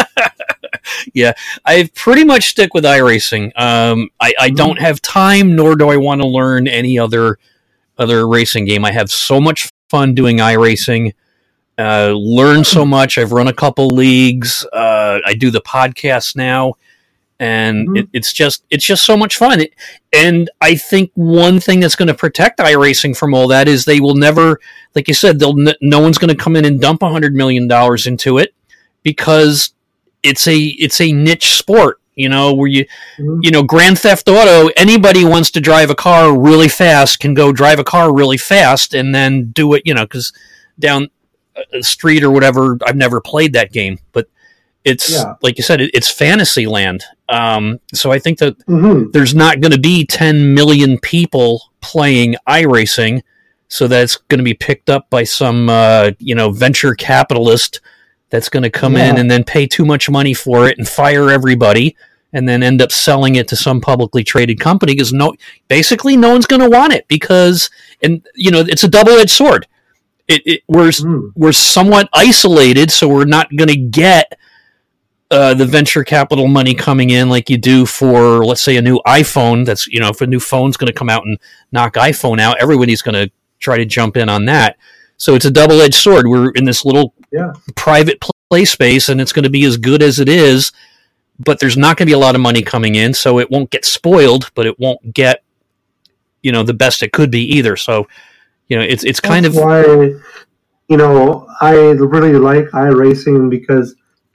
Yeah, I pretty much stick with iRacing. Um, I, I mm-hmm. don't have time, nor do I want to learn any other other racing game. I have so much fun doing iRacing. Uh, learn so much. I've run a couple leagues. Uh, I do the podcast now. And mm-hmm. it, it's just it's just so much fun. It, and I think one thing that's going to protect iRacing from all that is they will never, like you said, they'll n- no one's going to come in and dump one hundred million dollars into it, because it's a it's a niche sport, you know, where you, mm-hmm. you know, Grand Theft Auto, anybody wants to drive a car really fast can go drive a car really fast and then do it, you know, because down a street or whatever, I've never played that game, but it's yeah. like you said, it, it's fantasy land. Um, so I think that mm-hmm. there's not going to be ten million people playing iRacing, so that's going to be picked up by some, uh, you know, venture capitalist that's going to come yeah. in and then pay too much money for it and fire everybody, and then end up selling it to some publicly traded company, because no, basically no one's going to want it, because, and you know, it's a double-edged sword. It, it we're mm. we're somewhat isolated, so we're not going to get Uh, the venture capital money coming in like you do for, let's say, a new iPhone. That's, you know, if a new phone's going to come out and knock iPhone out, everybody's going to try to jump in on that. So it's a double-edged sword. We're in this little yeah. private play space, and it's going to be as good as it is, but there's not going to be a lot of money coming in, so it won't get spoiled, but it won't get, you know, the best it could be either. So, you know, it's it's kind That's of why, you know, I really like iRacing, because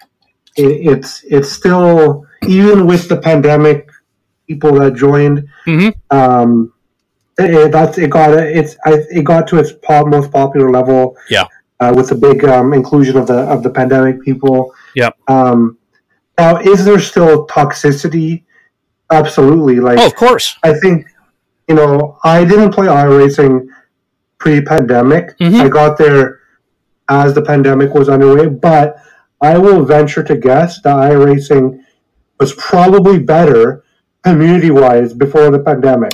it's it's still, even with the pandemic, people that joined, mm-hmm. um, it, it, that's it got it's it got to its pop, most popular level. Yeah, uh, with the big um, inclusion of the of the pandemic people. Yeah. Um, now, is there still toxicity? Absolutely. Like, oh, of course. I think, you know, I didn't play iRacing pre-pandemic. Mm-hmm. I got there as the pandemic was underway, but I will venture to guess that iRacing was probably better community-wise before the pandemic.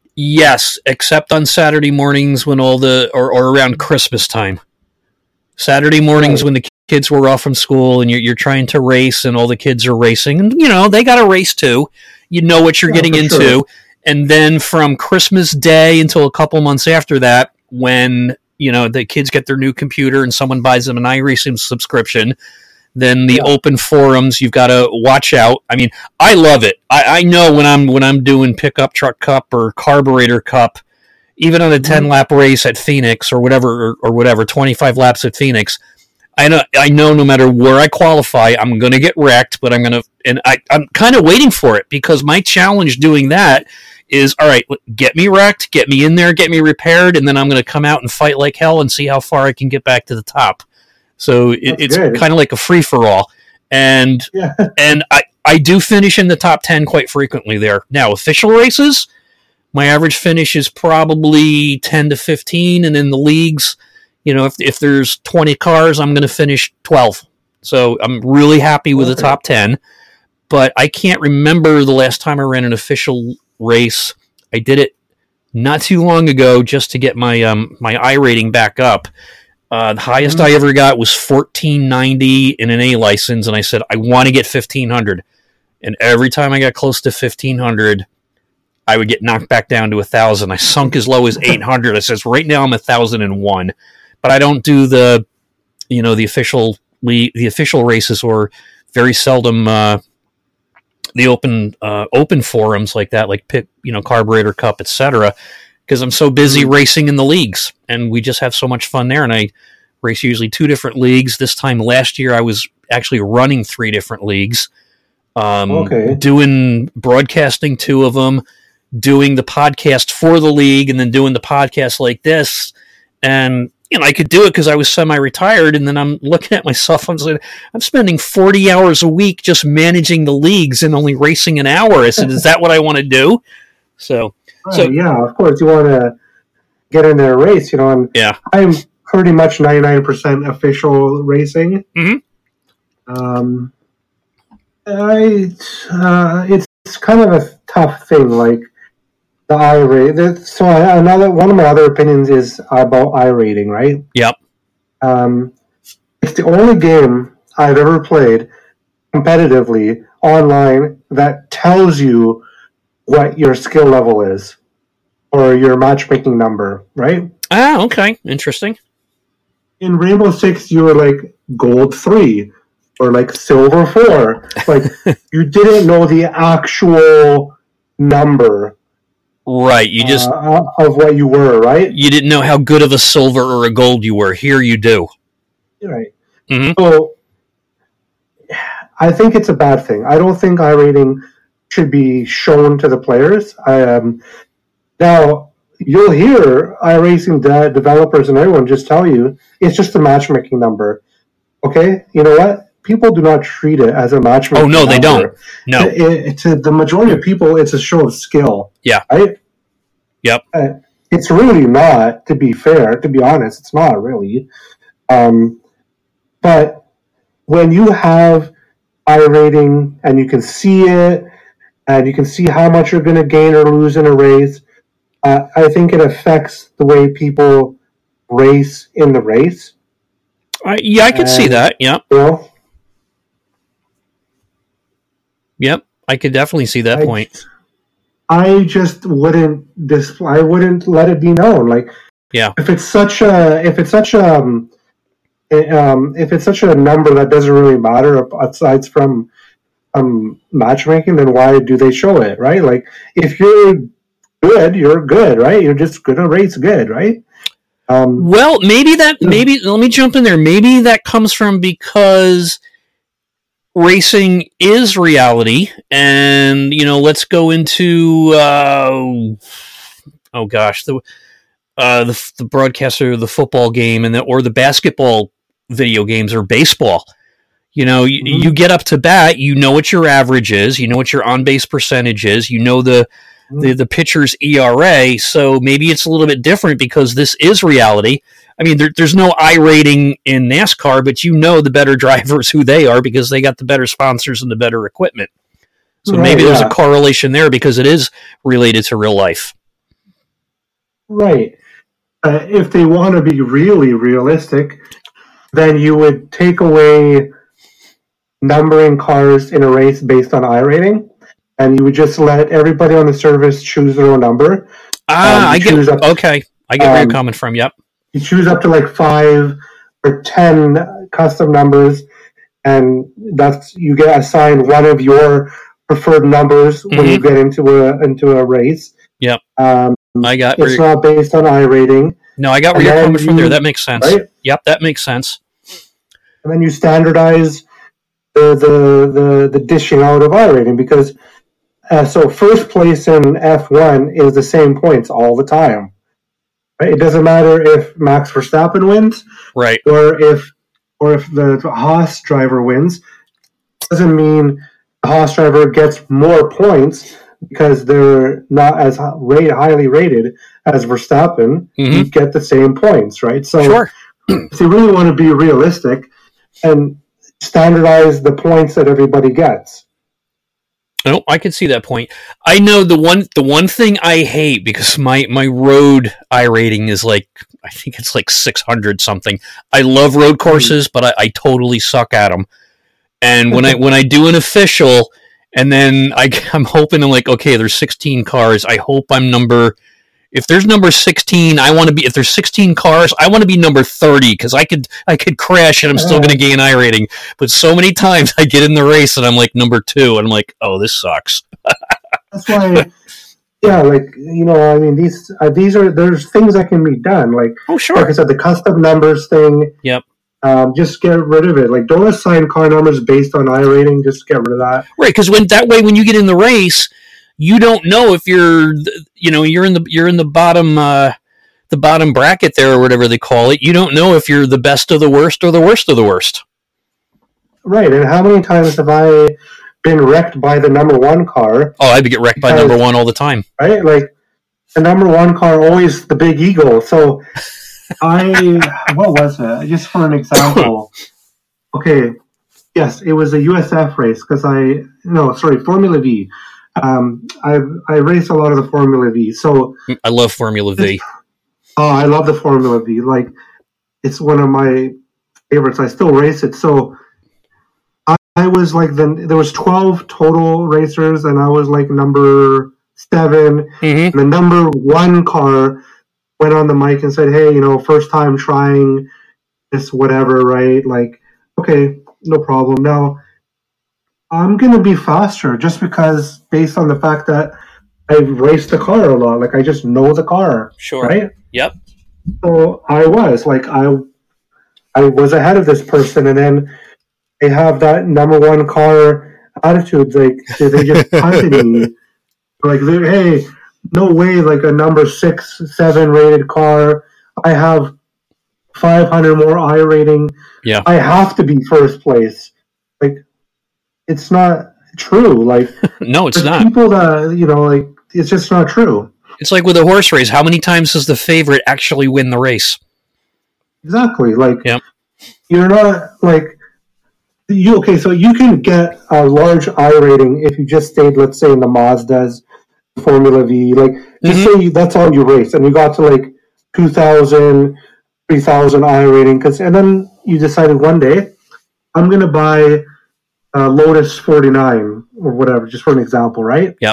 Yes, except on Saturday mornings when all the or, or around Christmas time. Saturday mornings right. when the kids were off from school and you're, you're trying to race and all the kids are racing. And, you know, they got to race too. You know what you're yeah, getting into. Sure. And then from Christmas Day until a couple months after that, when, you know, the kids get their new computer and someone buys them an iRacing subscription, then the yeah. open forums, you've got to watch out. I mean, I love it. I, I know when I'm when I'm doing pickup truck cup or carburetor cup, even on a ten-lap race at Phoenix or whatever, or, or whatever, twenty-five laps at Phoenix, I know I know no matter where I qualify, I'm going to get wrecked, but I'm going to, and I, I'm kind of waiting for it because my challenge doing that is, all right, get me wrecked, get me in there, get me repaired, and then I'm going to come out and fight like hell and see how far I can get back to the top. So it, it's kind of like a free-for-all. And yeah. and I, I do finish in the top ten quite frequently there. Now, official races, my average finish is probably ten to fifteen, and in the leagues, you know, if if there's twenty cars, I'm going to finish twelve. So I'm really happy with okay. the top ten. But I can't remember the last time I ran an official race. I did it not too long ago just to get my um my I rating back up. Uh, the highest mm-hmm. I ever got was fourteen ninety in an A license, and I said, I want to get fifteen hundred. And every time I got close to fifteen hundred, I would get knocked back down to one thousand. I sunk as low as eight hundred. I says, right now I'm one thousand one. But I don't do the, you know, the official the official races, or very seldom uh, the open uh, open forums like that, like Pit, you know, Carburetor Cup, et cetera, because I'm so busy mm-hmm. racing in the leagues, and we just have so much fun there. And I race usually two different leagues. This time last year, I was actually running three different leagues, um, okay. doing broadcasting two of them, doing the podcast for the league, and then doing the podcast like this. And you know, I could do it because I was semi-retired, and then I'm looking at myself. I'm saying, I'm spending forty hours a week just managing the leagues and only racing an hour. I said, is that what I want to do? So, right, so yeah, of course, you want to get in there and race, you know. And yeah, I'm pretty much ninety-nine percent official racing. Mm-hmm. Um, I uh, it's kind of a tough thing, like. The I rating. So another one of my other opinions is about I rating, right? Yep. Um, it's the only game I've ever played competitively online that tells you what your skill level is or your matchmaking number, right? Ah, okay, interesting. In Rainbow Six, you were like gold three or like silver four. Like you didn't know the actual number. Right, you just uh, of what you were, right? You didn't know how good of a silver or a gold you were. Here you do. Right. Mm-hmm. So I think it's a bad thing. I don't think I rating should be shown to the players. I, um, now, you'll hear iRacing de- developers and everyone just tell you it's just a matchmaking number. Okay? You know what? People do not treat it as a matchmaking. Oh no, number. They don't. No, it, it, to the majority of people, it's a show of skill. Yeah. Right. Yep. Uh, it's really not. To be fair, to be honest, it's not really. Um, but when you have I rating and you can see it, and you can see how much you're going to gain or lose in a race, uh, I think it affects the way people race in the race. Uh, yeah, I can and, see that. Yeah. You know, Yep, I could definitely see that I, point. I just wouldn't dis- I wouldn't let it be known. Like, yeah, if it's such a if it's such a um, um if it's such a number that doesn't really matter aside from um matchmaking, then why do they show it? Right? Like, if you're good, you're good, right? You're just gonna race good, right? Um, well, maybe that maybe let me jump in there. Maybe that comes from because racing is reality, and you know, let's go into uh, oh gosh, the uh, the, the broadcaster of the football game and the, or the basketball video games or baseball. You know, mm-hmm. you, you get up to bat, you know what your average is, you know what your on base percentage is, you know the mm-hmm. the the pitcher's E R A. So maybe it's a little bit different because this is reality. I mean, there, there's no I rating in NASCAR, but you know the better drivers who they are because they got the better sponsors and the better equipment. So Right, maybe there's yeah. a correlation there because it is related to real life. Right. Uh, if they want to be really realistic, then you would take away numbering cars in a race based on I rating, and you would just let everybody on the service choose their own number. Ah, Um, I you get choose up, okay. I get where um, you're coming from. Yep. you choose up to like five or ten custom numbers, and that's you get assigned one of your preferred numbers when you Mhm. get into a into a race. Yep. Um, I got where it's you're, not based on I rating, no, I got where and you're then coming from there. you- That makes sense. right? Yep, that makes sense. And then you standardize the the the, the dishing out of I rating because uh, so first place in F one is the same points all the time. Right? It doesn't matter if Max Verstappen wins Right. or if or if the Haas driver wins. It doesn't mean the Haas driver gets more points because they're not as rate, highly rated as Verstappen. Mhm. You get the same points, right? So Sure. if you really want to be realistic and standardize the points that everybody gets. No, I can see that point. I know the one the one thing I hate because my my road I rating is like I think it's like six hundred something. I love road courses, but I, I totally suck at them. And when I when I do an official, and then I I'm hoping I'm like okay, there's sixteen cars. I hope I'm number. If there's number sixteen, I want to be. If there's sixteen cars, I want to be number thirty because I could I could crash and I'm still going to gain I rating. But so many times I get in the race and I'm like number two, and I'm like, oh, this sucks. That's why, yeah, like you know, I mean, these uh, these are there's things that can be done. Like, Oh, sure. like I said, the custom numbers thing. Yep. Um, just get rid of it. Like, don't assign car numbers based on I rating. Just get rid of that. Right, because when that way, when you get in the race, you don't know if you're, you know, you're in the you're in the bottom uh, the bottom bracket there or whatever they call it. You don't know if you're the best of the worst or the worst of the worst. Right. And how many times have I been wrecked by the number one car? Oh, I get wrecked by Because- number one all the time. Right. Like the number one car always the big eagle. So I what was it? Just for an example. Okay. Yes, it was a U S F race because I no sorry Formula V. Um, I I race a lot of the Formula V. So I love Formula V. oh, I love the Formula V. Like it's one of my favorites. I still race it. So I, I was like the there was twelve total racers, and I was like number seven. Mm-hmm. And the number one car went on the mic and said, "Hey, you know, first time trying this, whatever, right? Like, okay, no problem. Now, I'm going to be faster just because, based on the fact that I've raced the car a lot. Like, I just know the car, Sure. right? Yep. So I was like, I, I was ahead of this person, and then they have that number one car attitude. Like, they they just punted me. Like, they're, hey, no way, like a number six, seven rated car. I have five hundred more I rating. Yeah. I have to be first place. Like, it's not true. Like, No, it's there's not. people that, you know, like, it's just not true. It's like with a horse race. How many times does the favorite actually win the race? Exactly. Like, Yep. you're not, like, you, okay, so you can get a large I rating if you just stayed, let's say, in the Mazdas, Formula V. Like, just Mhm. say that's all you race, and you got to, like, two thousand, three thousand I rating, cause, and then you decided one day, I'm going to buy a Lotus forty-nine or whatever, just for an example, right? Yep.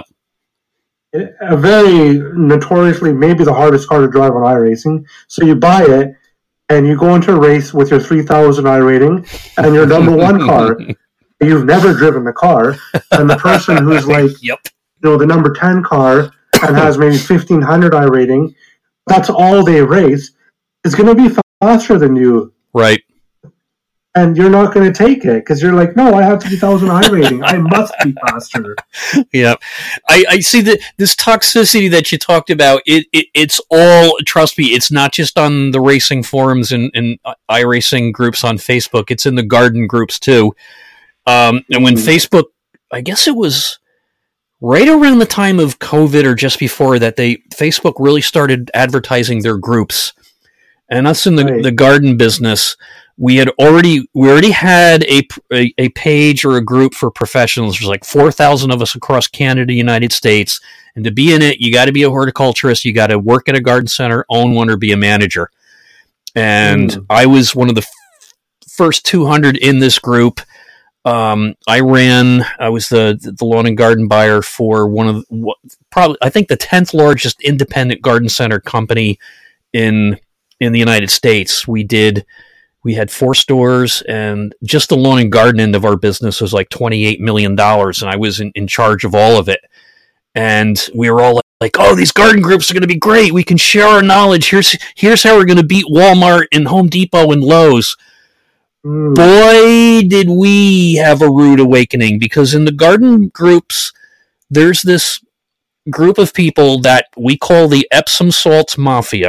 A very notoriously, maybe the hardest car to drive on iRacing. So you buy it, and you go into a race with your three thousand I rating and your number one car. You've never driven the car, and the person who's like, Yep. you know, the number ten car and has maybe fifteen hundred I rating, that's all they race, is going to be faster than you. Right. And you're not going to take it because you're like, no, I have three thousand I rating. I must be faster. Yeah, I, I see that this toxicity that you talked about. It, it it's all, trust me, it's not just on the racing forums and, and iRacing groups on Facebook. It's in the garden groups too. Um, and when Mm. Facebook, I guess it was right around the time of COVID or just before that, they Facebook really started advertising their groups. And us in the, Right. the garden business, we had already we already had a, a, a page or a group for professionals. There's like four thousand of us across Canada, United States, and to be in it, you got to be a horticulturist. You got to work at a garden center, own one, or be a manager. And mm. I was one of the f- first two hundred in this group. Um, I ran. I was the the lawn and garden buyer for one of the, probably I think the tenth largest independent garden center company in in the United States. We did. We had four stores, and just the lawn and garden end of our business was like twenty-eight million dollars, and I was in, in charge of all of it. And we were all like, like, oh, these garden groups are going to be great. We can share our knowledge. Here's here's how we're going to beat Walmart and Home Depot and Lowe's. Mm. Boy, did we have a rude awakening, because in the garden groups, there's this group of people that we call the Epsom Salts Mafia.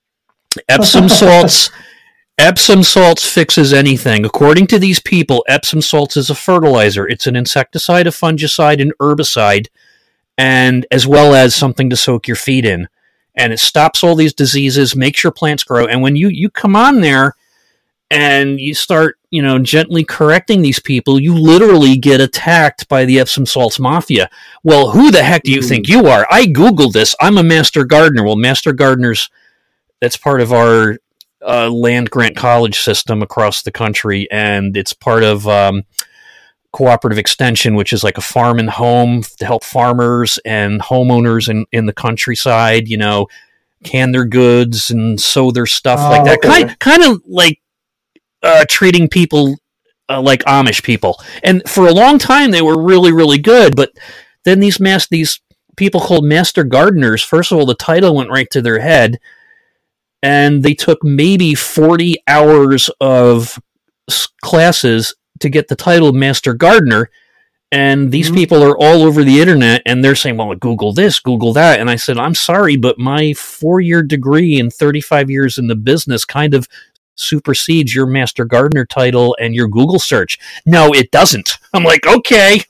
Epsom Salts... Epsom salts fixes anything. According to these people, Epsom salts is a fertilizer. It's an insecticide, a fungicide, an herbicide, and as well as something to soak your feet in. And it stops all these diseases, makes your plants grow. And when you, you come on there and you start, you know, gently correcting these people, you literally get attacked by the Epsom salts mafia. Well, who the heck do you mm. think you are? I Googled this. I'm a master gardener. Well, master gardeners, that's part of our Uh, land grant college system across the country, and it's part of um, cooperative extension, which is like a farm and home to help farmers and homeowners in, in the countryside, you know, can their goods and sow their stuff oh, like that. Okay. Kind, kind of like uh, treating people uh, like Amish people. And for a long time, they were really, really good. But then these mass, these people called master gardeners, first of all, the title went right to their head. And they took maybe forty hours of classes to get the title Master Gardener. And these mm-hmm. people are all over the internet, and they're saying, well, Google this, Google that. And I said, I'm sorry, but my four-year degree and thirty-five years in the business kind of supersedes your Master Gardener title and your Google search. No, it doesn't. I'm like, okay.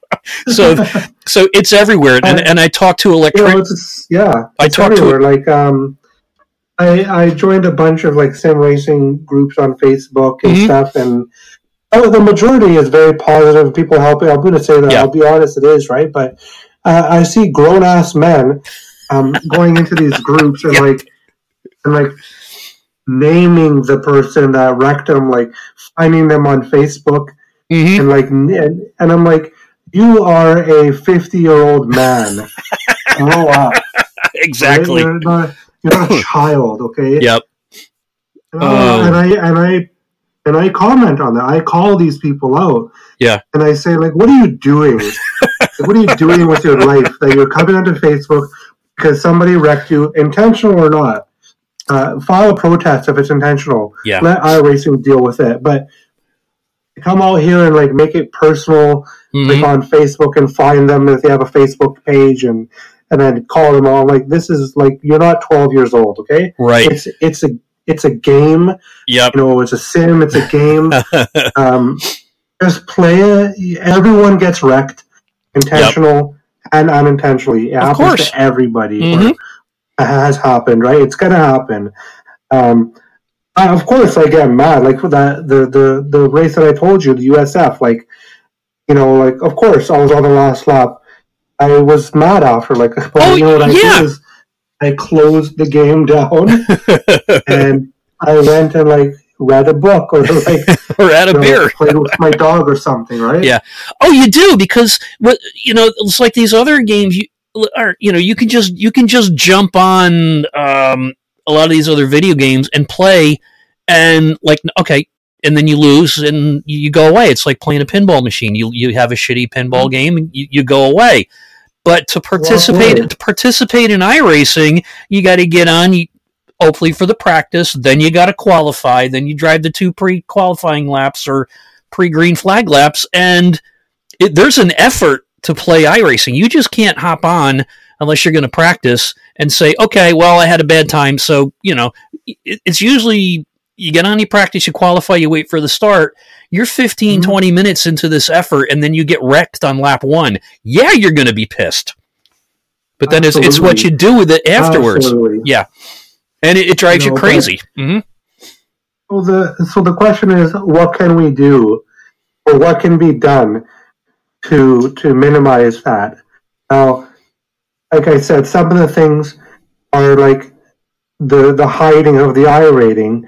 so so it's everywhere. And, and I talked to electric. You know, it's, yeah, it's I talked everywhere. to like um. I, I joined a bunch of like sim racing groups on Facebook and mm-hmm. stuff, and oh, the majority is very positive. People helping. I'm going to say that. Yeah. I'll be honest, it is right, but uh, I see grown ass men um, going into these groups and yeah. like and like naming the person that wrecked them, like finding them on Facebook, mm-hmm. and like and, and I'm like, you are a fifty year old man. Grow up. Exactly. Right? You're not, You're not a child, okay? Yep. Uh, um, and I and I and I comment on that. I call these people out. Yeah. And I say, like, what are you doing? Like, what are you doing with your life that you're coming onto Facebook because somebody wrecked you, intentional or not? Uh, file a protest if it's intentional. Yeah. Let iRacing deal with it. But come out here and like make it personal, mm-hmm. like on Facebook, and find them if they have a Facebook page and. And then call them all like this is like you're not twelve years old, okay? Right. It's it's a it's a game. Yep. You know, it's a sim. It's a game. um, just play it. Everyone gets wrecked, intentional yep. and unintentionally. It of happens course. to everybody. Mm-hmm. It has happened, right? It's gonna happen. Um, I, of course, I get mad. Like the the the the race that I told you, the U S F. Like, you know, like of course I was on the last lap. I was mad after, like, but oh, you know what I yeah. did is I closed the game down and I went and like read a book or like or had a know, beer, played with my dog or something, right? Yeah. Oh, you do because what you know it's like these other games. You are you know you can just you can just jump on um, a lot of these other video games and play and like okay. And then you lose and you go away. It's like playing a pinball machine. You you have a shitty pinball game and you, you go away. But to participate well, to participate in iRacing, you got to get on. You, hopefully for the practice. Then you got to qualify. Then you drive the two pre-qualifying laps or pre-green flag laps, and it, there's an effort to play iRacing. You just can't hop on unless you're going to practice and say, okay, well, I had a bad time. So you know, it, it's usually. You get on, you practice, you qualify, you wait for the start. You're fifteen, mm-hmm. twenty minutes into this effort, and then you get wrecked on lap one. Yeah, you're going to be pissed. But then it's, it's what you do with it afterwards. Absolutely. Yeah. And it, it drives you, know, you crazy. But, mm-hmm. So the so the question is, what can we do, or what can be done to to minimize that? Now, like I said, some of the things are like the the hiding of the I rating.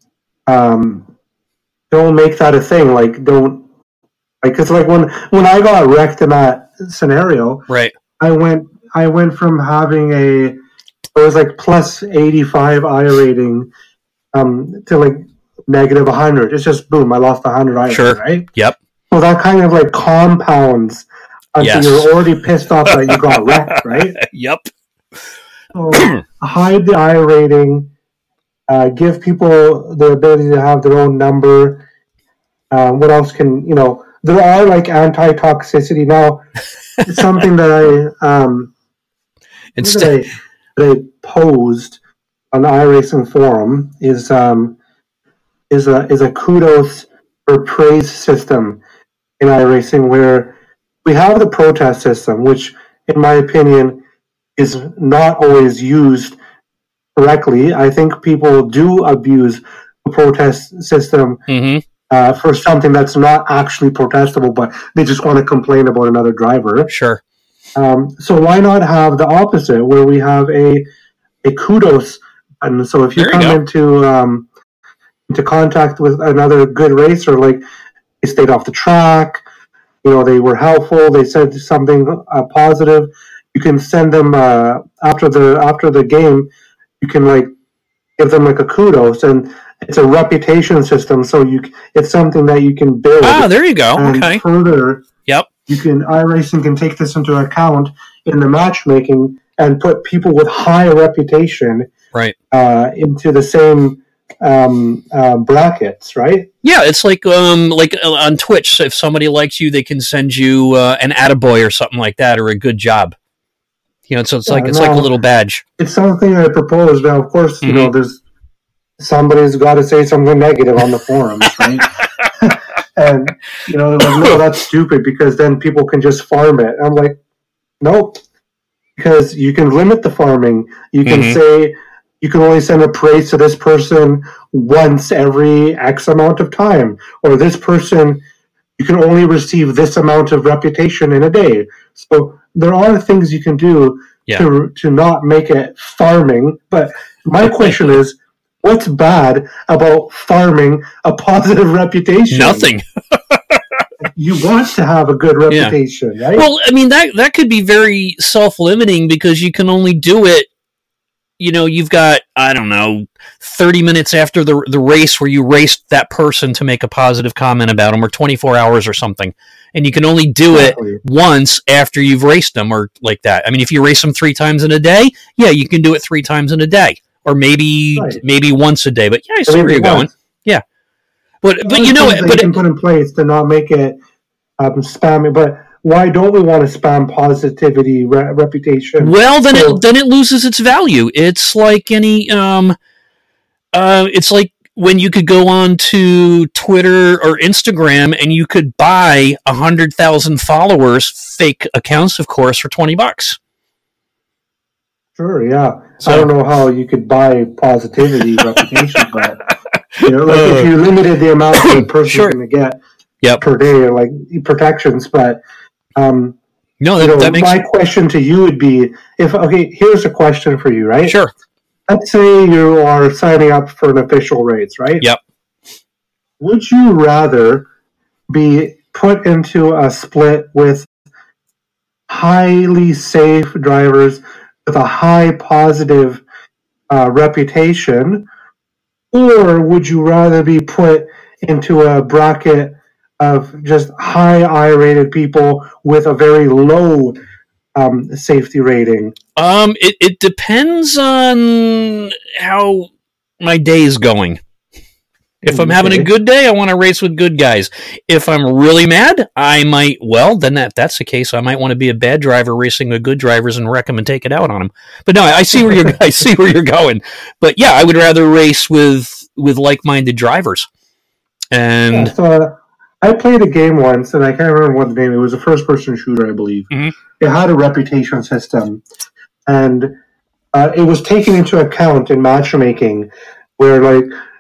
Um, don't make that a thing. Like, don't like because like when when I got wrecked in that scenario, right? I went I went from having a it was like plus eighty-five I rating um, to like negative one hundred. It's just boom, I lost one hundred I sure. rating, right? Yep. So that kind of like compounds until yes. you're already pissed off that you got wrecked, right? Yep. So hide the I rating, uh, give people the ability to have their own number. Um, what else can, you know, there are like anti-toxicity now. It's something that I, um, Instead- that I, that I posed on the iRacing forum is, um, is a, is a kudos or praise system in iRacing where we have the protest system, which in my opinion is not always used correctly. I think people do abuse the protest system mm-hmm. uh, for something that's not actually protestable, but they just want to complain about another driver. Sure. Um, so why not have the opposite, where we have a a kudos button? So if you there come you into um, into contact with another good racer, like they stayed off the track, you know, they were helpful, they said something uh, positive, you can send them uh, after the after the game. You can like give them like a kudos, and it's a reputation system. So you, it's something that you can build. Ah, there you go. And okay. Further, yep. You can iRacing can take this into account in the matchmaking and put people with high reputation right uh, into the same um, uh, brackets, right? Yeah, it's like um, like on Twitch. If somebody likes you, they can send you uh, an attaboy or something like that, or a good job. You know, so it's yeah, like it's now, like a little badge. It's something I proposed. Now, of course, you mm-hmm. know, there's somebody's got to say something negative on the forums, right? And you know, they're like, no, that's stupid because then people can just farm it. And I'm like, nope, because you can limit the farming. You can mm-hmm. say you can only send a praise to this person once every X amount of time, or this person you can only receive this amount of reputation in a day. So there are things you can do yeah. to to not make it farming. But my question is, what's bad about farming a positive reputation? Nothing. You want to have a good reputation, yeah. right? Well, I mean, that that could be very self-limiting because you can only do it, you know, you've got, I don't know, thirty minutes after the the race where you raced that person to make a positive comment about them, or twenty-four hours or something. And you can only do exactly. it once after you've raced them or like that. I mean, if you race them three times in a day, yeah, you can do it three times in a day. Or maybe right. maybe once a day. But yeah, I see where you're once. going. Yeah. But, but you know, but you can put in place to not make it um, spammy. But why don't we want to spam positivity re- reputation? Well, then so, it then it loses its value. It's like any um, uh, it's like when you could go on to Twitter or Instagram and you could buy a hundred thousand followers, fake accounts, of course, for twenty bucks. Sure, yeah. So, I don't know how you could buy positivity reputation, but you know, like uh, if you limited the amount that a person sure. going to get yep. per day, like protections. But um, no, that, you know, that makes my question to you would be: if okay, here's a question for you, right? Sure. Let's say you are signing up for an official race, right? Yep. Would you rather be put into a split with highly safe drivers with a high positive uh, reputation, or would you rather be put into a bracket of just high I-rated people with a very low um, safety rating? Um, it, it depends on how my day is going. If I'm having a good day, I want to race with good guys. If I'm really mad, I might, well, then that, that's the case. I might want to be a bad driver racing with good drivers and wreck them and take it out on them. But no, I see where you're, I see where you're going. But yeah, I would rather race with, with like-minded drivers. And yeah, so, uh, I played a game once, and I can't remember what the name. It was a first-person shooter, I believe. Mm-hmm. It had a reputation system, and uh, it was taken into account in matchmaking, where like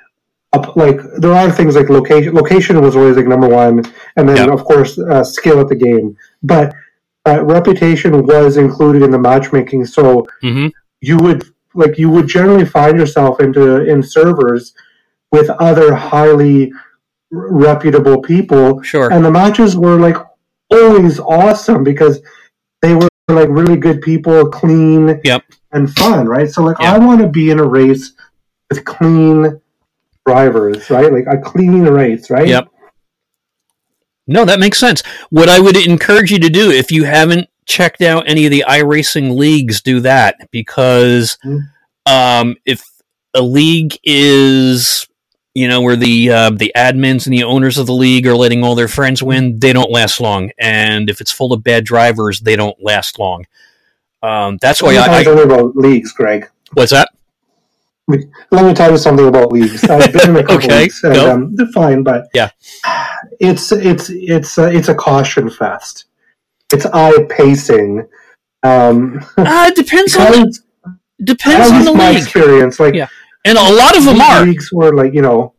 up, like there are things like location. Location was always like number one, and then Yep. of course uh, skill at the game. But uh, reputation was included in the matchmaking, so Mm-hmm. you would like you would generally find yourself into in servers with other highly r- reputable people, Sure. and the matches were like always awesome because they were like really good people, clean Yep. and fun, right? So like Yeah. I want to be in a race with clean drivers, right? Like a clean race, right? Yep. No, that makes sense. What I would encourage you to do, if you haven't checked out any of the iRacing leagues, do that, because Mhm. um, if a league is, you know, where the uh, the admins and the owners of the league are letting all their friends win, they don't last long. And if it's full of bad drivers, they don't last long. Um, that's why Let me I, tell I. you about leagues, Greg. What's that? Let me tell you something about leagues. I've been in a couple Okay, leagues, and go. um, they're fine, but Yeah. it's it's it's a, it's a caution fest. It's eye pacing. Um, Uh, it depends on the, because depends at on least the my league, experience, like Yeah. and a lot of them these are. leagues were like you know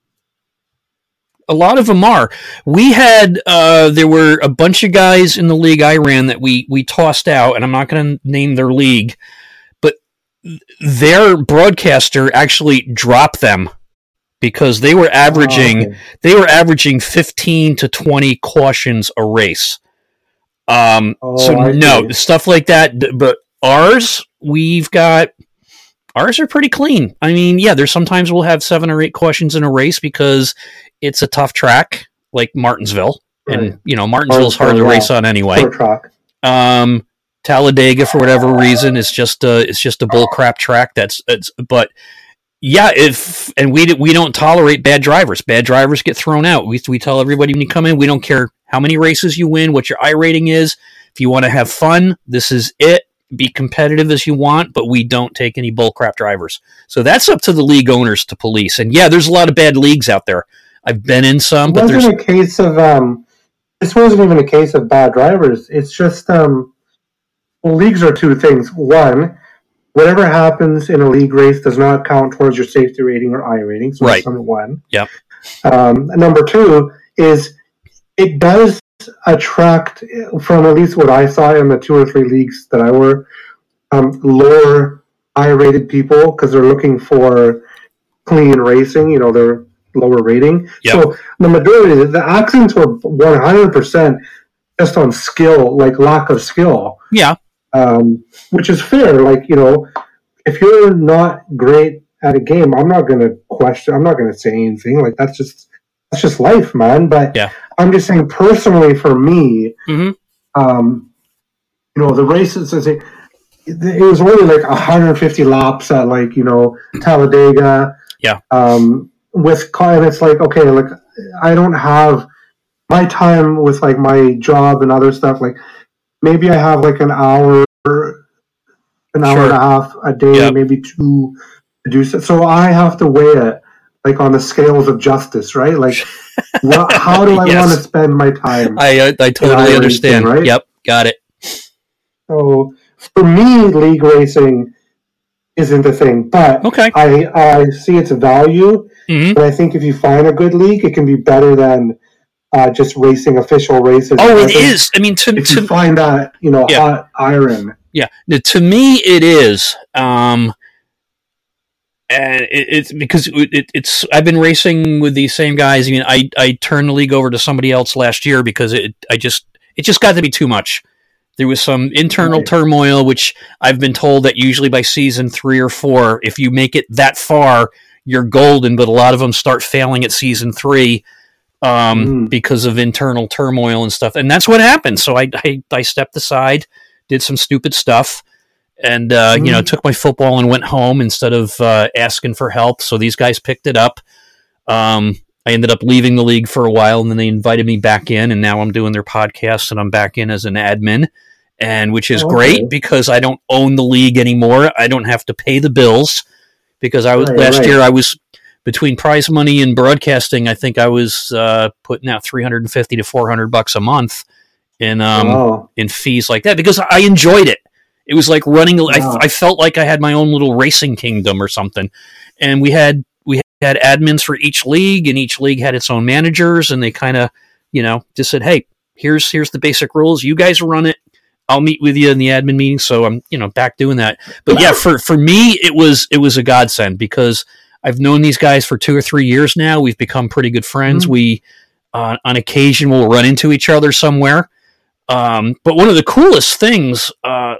A lot of them are. We had uh, there were a bunch of guys in the league I ran that we we tossed out, and I'm not going to name their league, but their broadcaster actually dropped them because they were averaging oh, okay. they were averaging fifteen to twenty cautions a race. Um, Oh, so I no see. stuff like that. d- But ours, we've got ours are pretty clean. I mean, yeah, there's sometimes we'll have seven or eight cautions in a race because it's a tough track like Martinsville, Right. and you know Martinsville's hard to Martinsville, race on anyway. Short track. Um, Talladega, for whatever reason, is just a it's just a bull crap track. That's it's but yeah, if and we we don't tolerate bad drivers. Bad drivers get thrown out. We we tell everybody when you come in, we don't care how many races you win, what your I rating is. If you want to have fun, this is it. Be competitive as you want, but we don't take any bull crap drivers. So that's up to the league owners to police. And yeah, there's a lot of bad leagues out there. I've been in some, It but there's wasn't a case of um. This wasn't even a case of bad drivers. It's just um. Well, leagues are two things. One, whatever happens in a league race does not count towards your safety rating or I rating. So Right. that's number one. Yep. Um, number two is it does attract, from at least what I saw in the two or three leagues that I were, um, lower I-rated people because they're looking for clean racing. You know, they're lower rating. Yep. So the majority, the accents were one hundred percent just on skill, like lack of skill. yeah, Um, which is fair. Like, you know, if you're not great at a game, I'm not going to question, I'm not going to say anything. Like, that's just, that's just life, man. But Yeah. I'm just saying, personally, for me, Mhm. um, you know, the races, I say, it was only like one hundred fifty laps at, like, you know, Talladega. Yeah. Um, with, and it's like, okay, like, I don't have my time with, like, my job and other stuff. Like, maybe I have, like, an hour an hour Sure. and a half a day, Yep. maybe two to do so. So I have to weigh it like on the scales of justice, right? Like, what, how do I Yes. want to spend my time? I uh, I totally iRacing, understand. right? Yep, got it. So for me, league racing isn't the thing, but Okay. I I see its value, hmm and I think if you find a good league, it can be better than uh, just racing official races. Oh, I it think is. I mean, to If you to find that, you know, Yeah. hot iron. yeah, No, to me it is. Um, and it, it's because it, it, it's I've been racing with these same guys. I mean, I I turned the league over to somebody else last year because it I just it just got to be too much. There was some internal Right. turmoil, which I've been told that usually by season three or four, if you make it that far, you're golden. But a lot of them start failing at season three um, Mm. because of internal turmoil and stuff. And that's what happened. So I, I, I stepped aside, did some stupid stuff, and uh, you know, Mm. took my football and went home instead of uh, asking for help. So these guys picked it up. Um, I ended up leaving the league for a while, and then they invited me back in, and now I'm doing their podcast, and I'm back in as an admin, and which is Oh, great okay. because I don't own the league anymore. I don't have to pay the bills because I was Right, last right. year I was between prize money and broadcasting. I think I was uh, putting out three hundred fifty to four hundred bucks a month in um, Wow. in fees like that because I enjoyed it. It was like running. Wow. I, I felt like I had my own little racing kingdom or something, and we had had admins for each league, and each league had its own managers, and they kind of, you know, just said, hey, here's here's the basic rules. You guys run it. I'll meet with you in the admin meeting. So I'm, you know, back doing that. But yeah, for, for me, it was it was a godsend because I've known these guys for two or three years now. We've become pretty good friends. Mm-hmm. We, uh, on occasion, will run into each other somewhere. Um, but one of the coolest things uh,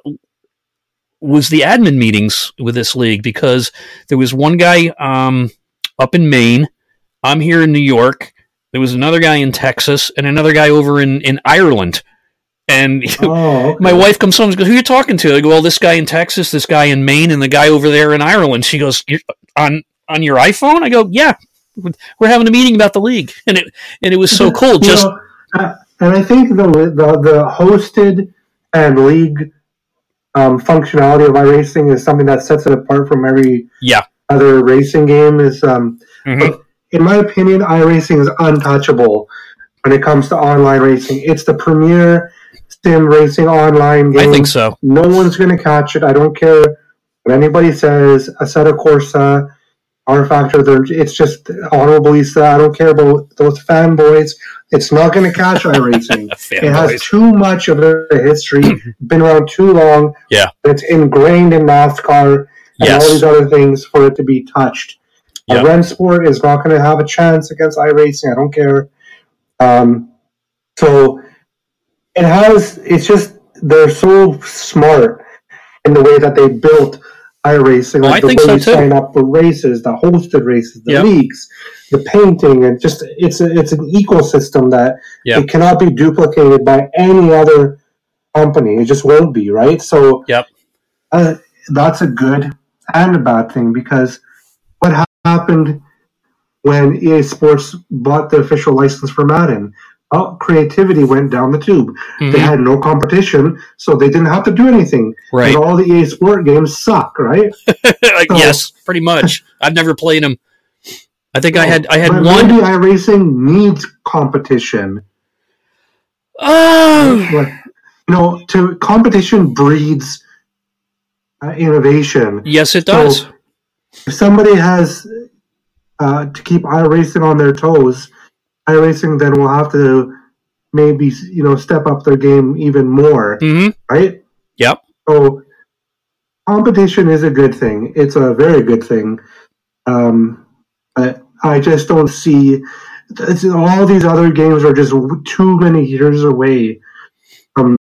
was the admin meetings with this league because there was one guy um, up in Maine. I'm here in New York. There was another guy in Texas and another guy over in, in Ireland. And oh, okay. My wife comes home and goes, who are you talking to? I go, well, this guy in Texas, this guy in Maine, and the guy over there in Ireland. She goes, You're on on your iPhone? I go, yeah, we're having a meeting about the league. And it and it was so cool. Just know, uh, And I think the the, the hosted and league um, functionality of iRacing is something that sets it apart from every yeah. other racing game. Is um, mm-hmm. In my opinion, iRacing is untouchable when it comes to online racing. It's the premier sim racing online game. I think so. No one's going to catch it. I don't care what anybody says. Assetto Corsa, R Factor, it's just Honorable Lisa. I don't care about those fanboys. It's not going to catch iRacing. It has too much of a history, been around too long. Yeah. It's ingrained in NASCAR and yes. all these other things for it to be touched. Yep. A Rennsport is not going to have a chance against iRacing. I don't care. Um, so it has, it's just, they're so smart in the way that they built iRacing. Like oh, I the think way so you too. Sign up for races, the hosted races, the yep. leagues, the painting, and just, it's a, it's an ecosystem that yep. it cannot be duplicated by any other company. It just won't be, right? So yep. uh, that's a good and a bad thing because what ha- happened when E A Sports bought the official license for Madden? Well, creativity went down the tube. Mm-hmm. They had no competition, so they didn't have to do anything. Right. And all the E A Sport games suck, right? so, yes, pretty much. I've never played them. I think well, I had I had but one. Maybe iRacing needs competition. Oh, like, you know, to competition breeds uh, innovation. Yes, it does. So if somebody has uh, to keep iRacing on their toes, iRacing then will have to maybe, you know, step up their game even more, mm-hmm. right? Yep. So competition is a good thing. It's a very good thing. Um, but I just don't see it's, all these other games are just too many years away from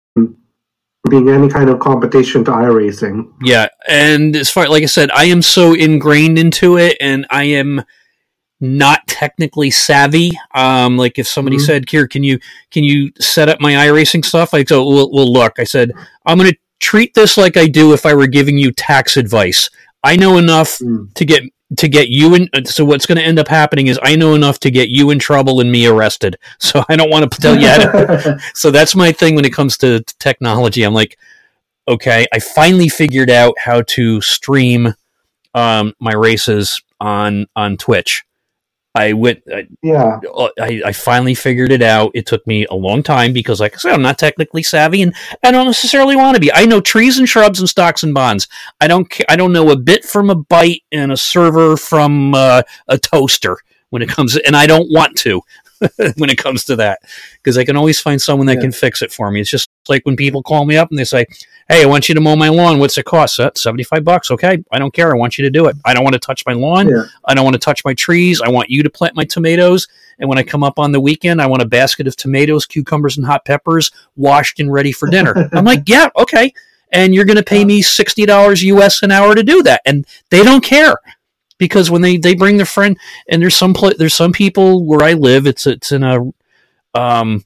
being any kind of competition to iRacing. Yeah, and as far like I said, I am so ingrained into it, and I am not technically savvy. Um, like if somebody mm-hmm. said, "Here, can you can you set up my iRacing stuff?" I go, "Well, well look," I said, "I'm going to treat this like I do if I were giving you tax advice. I know enough mm. to get to get you in. So what's going to end up happening is I know enough to get you in trouble and me arrested. So I don't want to tell you how to." So that's my thing when it comes to technology. I'm like, okay, I finally figured out how to stream um, my races on on Twitch. I went, I, yeah. I, I finally figured it out. It took me a long time because, like I said, I'm not technically savvy, and I don't necessarily want to be. I know trees and shrubs and stocks and bonds. I don't. I don't know a bit from a byte and a server from uh, a toaster when it comes, and I don't want to when it comes to that because I can always find someone that yeah. can fix it for me. It's just like when people call me up and they say, "Hey, I want you to mow my lawn. What's it cost?" Uh, seventy-five bucks. Okay. I don't care. I want you to do it. I don't want to touch my lawn. Yeah. I don't want to touch my trees. I want you to plant my tomatoes. And when I come up on the weekend, I want a basket of tomatoes, cucumbers, and hot peppers washed and ready for dinner. I'm like, yeah, okay. And you're going to pay me sixty dollars U S an hour to do that. And they don't care because when they, they bring their friend, and there's some, pl- there's some people where I live, it's, it's in a, um,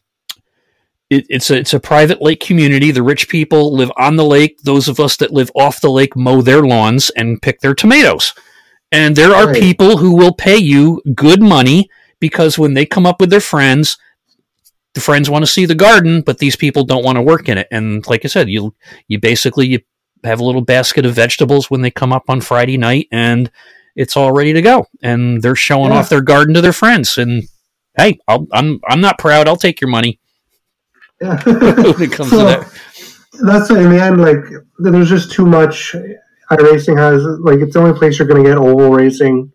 It, it's a it's a private lake community. The rich people live on the lake. Those of us that live off the lake mow their lawns and pick their tomatoes. And there are right. people who will pay you good money because when they come up with their friends, the friends want to see the garden, but these people don't want to work in it. And like I said, you you basically you have a little basket of vegetables when they come up on Friday night, and it's all ready to go. And they're showing yeah. off their garden to their friends. And hey, I'll, I'm I'm not proud. I'll take your money. Yeah. when it comes so, to that. That's in the end, like, there's just too much. iRacing has, like, it's the only place you're going to get oval racing.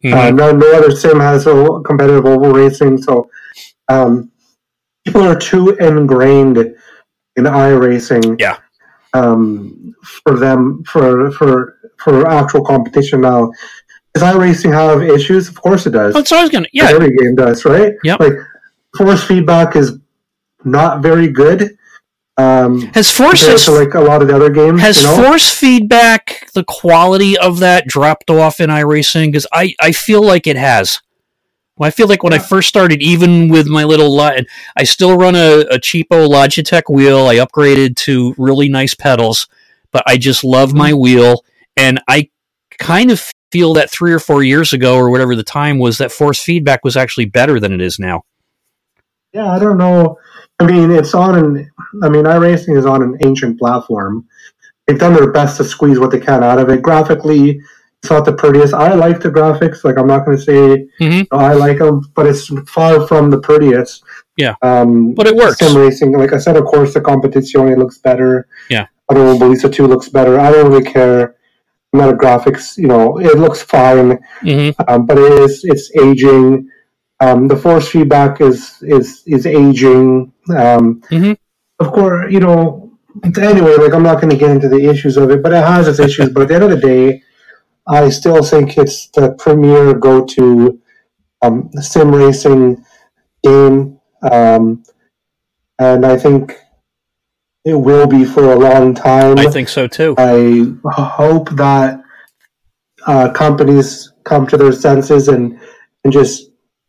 Mm-hmm. Uh, no, no other sim has a competitive oval racing, so um, people are too ingrained in iRacing. Yeah. Um, for them, for for for actual competition now, does iRacing have issues? Of course it does. That's what I was gonna. Yeah, like every game does, right? Yep. Like force feedback is not very good. Um, has force compared has, to like a lot of the other games? Has you know? force feedback, the quality of that dropped off in iRacing? Because I, I feel like it has. Well, I feel like when yeah. I first started, even with my little, I still run a, a cheapo Logitech wheel. I upgraded to really nice pedals, but I just love mm-hmm. my wheel, and I kind of feel that three or four years ago, or whatever the time was, that force feedback was actually better than it is now. Yeah, I don't know. I mean, it's on an. I mean, iRacing is on an ancient platform. They've done their best to squeeze what they can out of it. Graphically, it's not the prettiest. I like the graphics. Like, I'm not going to say mm-hmm. oh, I like them, but it's far from the prettiest. Yeah, um, but it works. Sim racing, like I said, of course, the Competizione looks better. Yeah, Automobilista two looks better. I don't really care. I'm not a graphics. You know, it looks fine, mm-hmm. um, but it is. It's aging. Um, the force feedback is is is aging. Um, mm-hmm. Of course, you know. Anyway, like I'm not going to get into the issues of it, but it has its issues. But at the end of the day, I still think it's the premier go-to um, sim racing game, um, and I think it will be for a long time. I think so too. I hope that uh, companies come to their senses and and just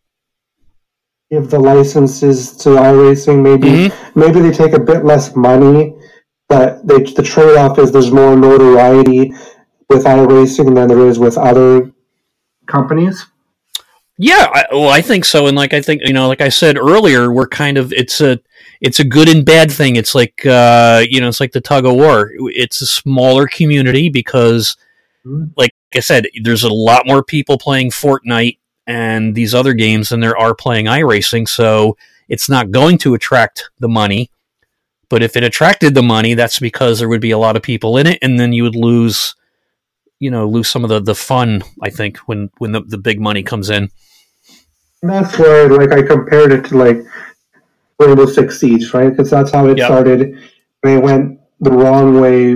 give the licenses to iRacing. Maybe mm-hmm. maybe they take a bit less money, but they, the trade-off is there's more notoriety with iRacing than there is with other companies. Yeah, I, well, I think so, and like I think you know, like I said earlier, we're kind of it's a it's a good and bad thing. It's like uh, you know, it's like the tug of war. It's a smaller community because, mm-hmm. like I said, there's a lot more people playing Fortnite and these other games than there are playing iRacing, so it's not going to attract the money. But if it attracted the money, that's because there would be a lot of people in it, and then you would lose, you know, lose some of the, the fun, I think, when, when the, the big money comes in. And that's where, like, I compared it to, like, Rainbow Six Siege, right? Because that's how it yep. started. And it went the wrong way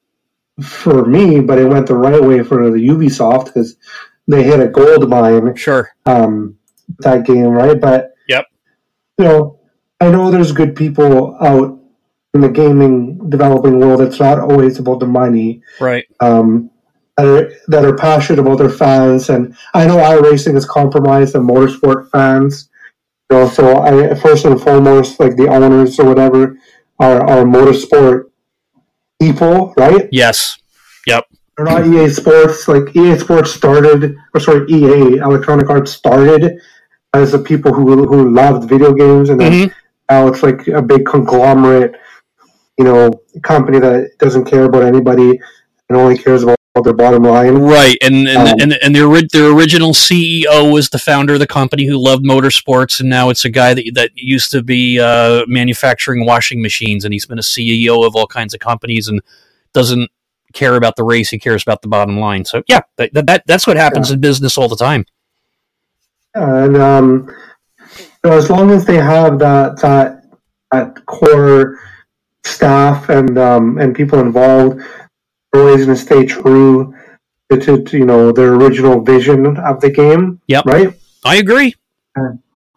for me, but it went the right way for the Ubisoft, because they hit a gold mine. Sure. Um, that game, right? But, yep. you know, I know there's good people out in the gaming developing world. It's not always about the money. Right. Um, that are, that are passionate about their fans. And I know iRacing has compromised the motorsport fans. You know, so I, first and foremost, like the owners or whatever are, are motorsport people, right? Yes. Yep. They're not E A Sports. Like E A Sports started, or sorry, E A Electronic Arts started as the people who who loved video games, and then mm-hmm. now it's like a big conglomerate, you know, company that doesn't care about anybody and only cares about their bottom line. Right, and and um, and, and their their original C E O was the founder of the company who loved motorsports, and now it's a guy that that used to be uh, manufacturing washing machines, and he's been a C E O of all kinds of companies and doesn't care about the race. He cares about the bottom line. So yeah, that, that that's what happens yeah. in business all the time. Yeah, and um, you know, as long as they have that that that core staff and um, and people involved, they're always going to stay true to, to, to you know their original vision of the game. Yep, right. I agree. And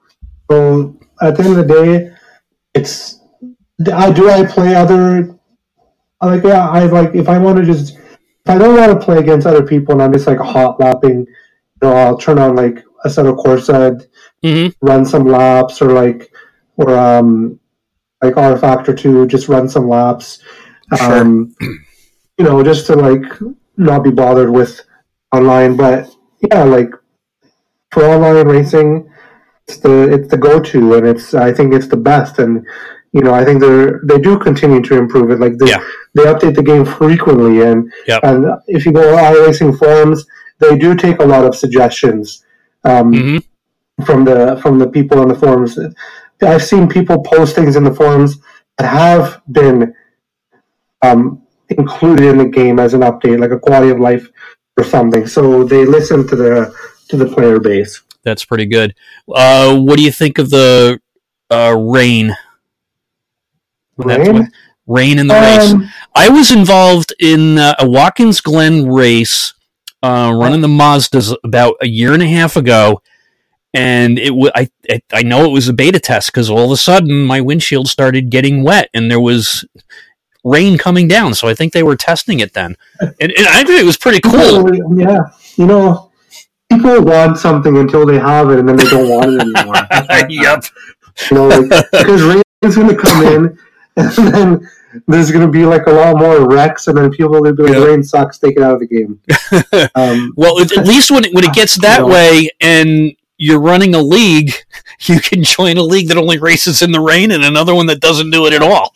so at the end of the day, it's I do I play other. Like yeah, I like if I want to just if I don't want to play against other people and I'm just like hot lapping, you know, I'll turn on like a set of Corsa, mm-hmm. run some laps, or like or um like R Factor two, just run some laps, sure. um, you know, just to like not be bothered with online. But yeah, like for online racing, it's the it's the go to, and it's I think it's the best and. You know, I think they they do continue to improve it. Like they, yeah. they update the game frequently, and yep. and if you go to iRacing forums, they do take a lot of suggestions um, mm-hmm. from the from the people on the forums. I've seen people post things in the forums that have been um, included in the game as an update, like a quality of life or something. So they listen to the to the player base. That's pretty good. Uh, what do you think of the uh, rain? Rain? What, rain in the um, race. I was involved in uh, a Watkins Glen race uh, running the Mazdas about a year and a half ago. And it w- I, I know it was a beta test because all of a sudden my windshield started getting wet and there was rain coming down. So I think they were testing it then. And, and I think it was pretty cool. Yeah. You know, people want something until they have it and then they don't want it anymore. Yep. You know, like, because rain's going to come in and then there's going to be like a lot more wrecks and then people will be like, yep. Rain sucks, take it out of the game. Um, well, at least when it, when it gets that you know, way and you're running a league, you can join a league that only races in the rain and another one that doesn't do it at all.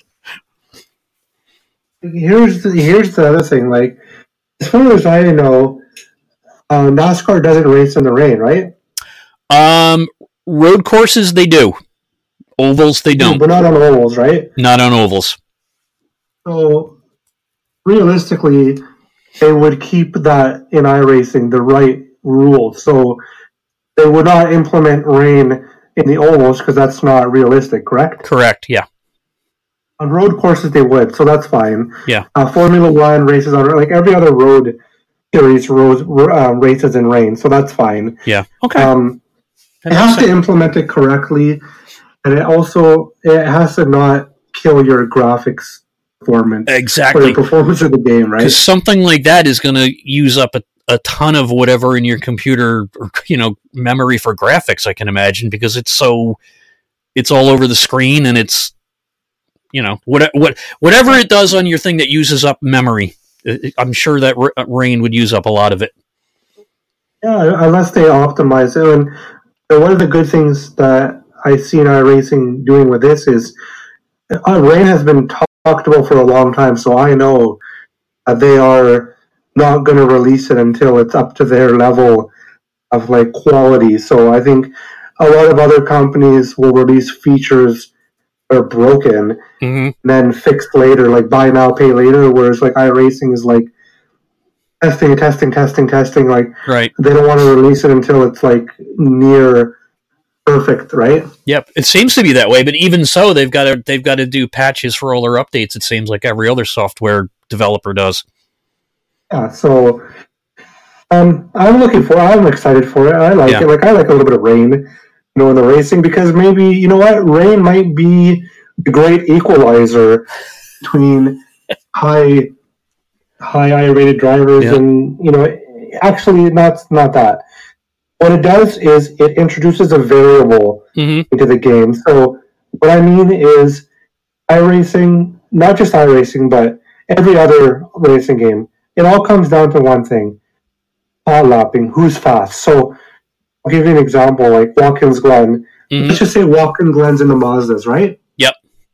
Here's the, here's the other thing. Like, as far as I know, uh, NASCAR doesn't race in the rain, right? Um, road courses, they do. Ovals, they don't. No, but not on ovals, right? Not on ovals. So, realistically, they would keep that in iRacing, the right rule. So, they would not implement rain in the ovals because that's not realistic, correct? Correct, yeah. On road courses, they would, so that's fine. Yeah. Uh, Formula One races on, like every other road series road, uh, races in rain, so that's fine. Yeah, okay. Um, it has to implement it correctly, and it also it has to not kill your graphics performance. Exactly. Or the performance of the game, right? Because something like that is going to use up a a ton of whatever in your computer, or, you know, memory for graphics, I can imagine, because it's so, it's all over the screen and it's, you know, what, what, whatever it does on your thing that uses up memory, I'm sure that rain would use up a lot of it. Yeah, unless they optimize it. And one of the good things that I see in iRacing doing with this is uh, rain has been talked about for a long time, so I know uh, they are not going to release it until it's up to their level of like quality. So I think a lot of other companies will release features that are broken mm-hmm. and then fixed later, like buy now, pay later, whereas like iRacing is like testing, testing, testing, testing. Like right. They don't want to release it until it's like near perfect, right? Yep. It seems to be that way, but even so, they've got to they've got to do patches for all their updates, it seems like every other software developer does. Yeah, so um, I'm looking for. I'm excited for it. I like yeah. it. Like I like a little bit of rain, you know, in the racing because maybe you know what, rain might be the great equalizer between high, high I-rated drivers yeah. and you know, actually not not that. What it does is it introduces a variable mm-hmm. into the game. So what I mean is iRacing, not just iRacing, but every other racing game. It all comes down to one thing: hot lapping. Who's fast? So, I'll give you an example. Like Watkins Glen. Mm-hmm. Let's just say Watkins Glen's in the Mazdas, right? Yep.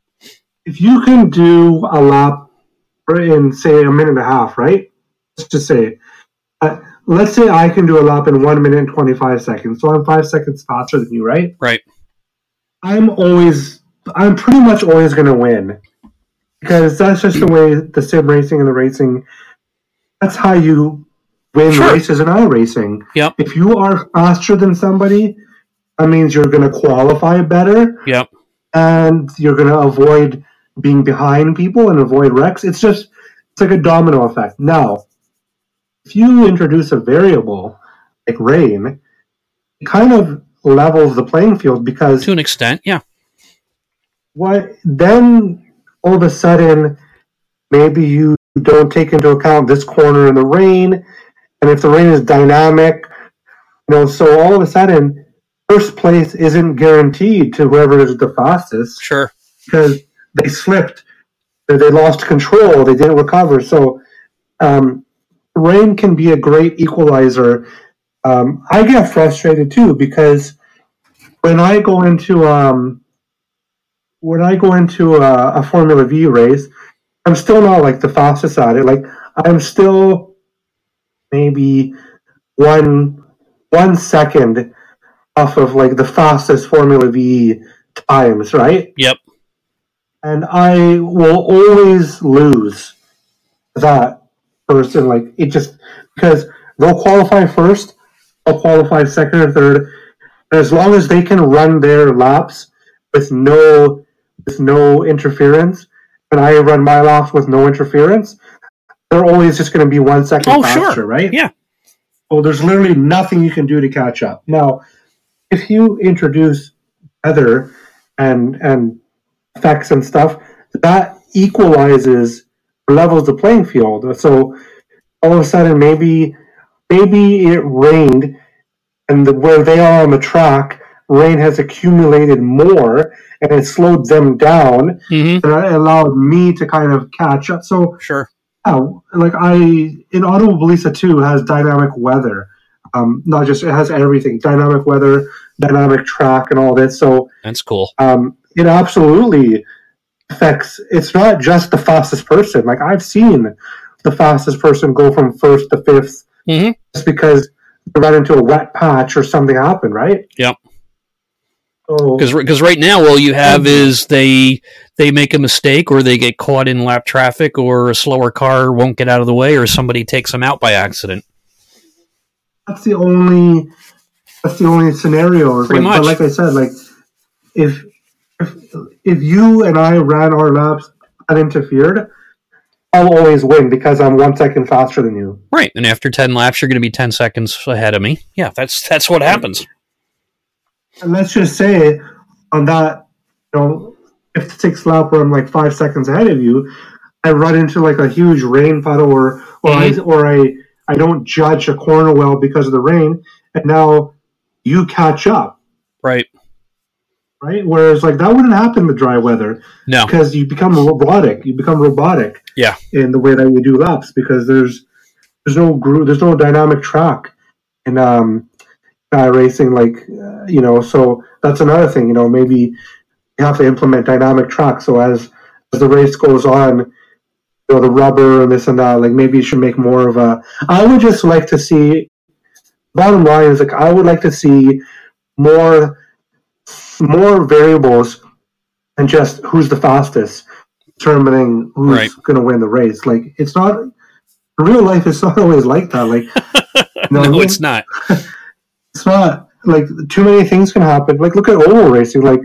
If you can do a lap in say a minute and a half, right? Let's just say. Uh, let's say I can do a lap in one minute and twenty-five seconds. So I'm five seconds faster than you, right? Right. I'm always. I'm pretty much always going to win because that's just the way the sim racing and the racing. That's how you win sure. races in iRacing. Yep. If you are faster than somebody, that means you're going to qualify better. Yep. And you're going to avoid being behind people and avoid wrecks. It's just, it's like a domino effect. Now, if you introduce a variable like rain, it kind of levels the playing field because... To an extent, yeah. What then all of a sudden, maybe you don't take into account this corner in the rain, and if the rain is dynamic, you know, so all of a sudden, first place isn't guaranteed to whoever is the fastest. Sure. Because they slipped, they lost control, they didn't recover. So, um, rain can be a great equalizer. Um, I get frustrated too because when I go into um, when I go into a, a Formula V race, I'm still not like the fastest at it. Like I'm still maybe one one second off of like the fastest Formula V times, right? Yep. And I will always lose that person. Like it just because they'll qualify first, I'll qualify second or third. And as long as they can run their laps with no with no interference, and I run my laps with no interference, they're always just going to be one second oh, faster, sure. right? Yeah. Well, there's literally nothing you can do to catch up. Now, if you introduce weather and and effects and stuff, that equalizes levels the playing field. So all of a sudden, maybe maybe it rained, and the, where they are on the track, rain has accumulated more, and it slowed them down, mm-hmm. and it allowed me to kind of catch up. So, sure, yeah, like I in Automobilista two has dynamic weather, um, not just it has everything, dynamic weather, dynamic track, and all this. So that's cool. Um, it absolutely affects. It's not just the fastest person. Like I've seen the fastest person go from first to fifth mm-hmm. just because they run into a wet patch or something happened, right? Yep. Because so, because right now all you have mm-hmm. is they they make a mistake or they get caught in lap traffic or a slower car won't get out of the way or somebody takes them out by accident. That's the only that's the only scenario. Pretty like, much. But like I said, like if if if you and I ran our laps uninterfered, I'll always win because I'm one second faster than you. Right, and after ten laps, you're going to be ten seconds ahead of me. Yeah, that's that's what happens. And let's just say on that, you know, fifty-sixth lap where I'm like five seconds ahead of you, I run into like a huge rain puddle, or or mm-hmm. I or I I don't judge a corner well because of the rain, and now you catch up. Right. Right. Whereas like that wouldn't happen with dry weather. No. Because you become robotic. You become robotic. Yeah. In the way that you do laps, because there's there's no gro- there's no dynamic track in um uh, racing, like uh, you know. So that's another thing. You know, maybe you have to implement dynamic track. So as as the race goes on, you know, the rubber and this and that. Like maybe you should make more of a. I would just like to see. Bottom line is like I would like to see more. more variables than just who's the fastest determining who's right. going to win the race. Like it's not real life. It's not always like that. Like you know no, I mean? It's not. It's not like too many things can happen. Like look at oval racing. Like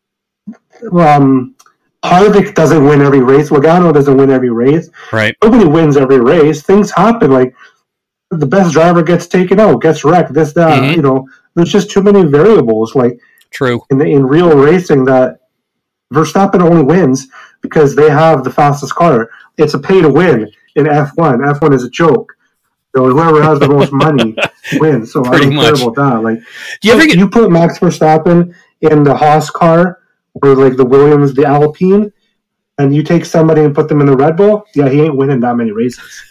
um, Harvick doesn't win every race. Logano doesn't win every race. Right. Nobody wins every race. Things happen. Like the best driver gets taken out, gets wrecked. This that. Mm-hmm. You know, there's just too many variables. Like. True. In, in real racing, that Verstappen only wins because they have the fastest car. It's a pay to win in F one. F one is a joke. So whoever has the most money wins. So Pretty I don't much. care about that. Like, Do you so ever get- you put Max Verstappen in the Haas car or like the Williams, the Alpine, and you take somebody and put them in the Red Bull. Yeah, he ain't winning that many races.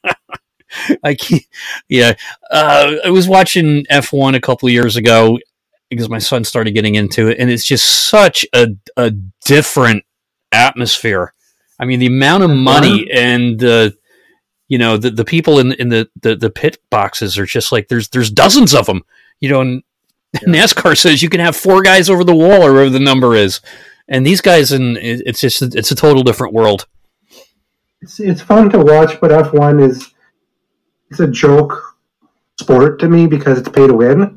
I can't, yeah. Uh, I was watching F one a couple of years ago. Because my son started getting into it, and it's just such a a different atmosphere. I mean, the amount of money and uh, you know the the people in in the, the, the pit boxes are just like there's there's dozens of them. You know, and yeah. NASCAR says you can have four guys over the wall or whatever the number is, and these guys, and it's just it's a total different world. It's it's fun to watch, but F one is it's a joke sport to me because it's pay to win.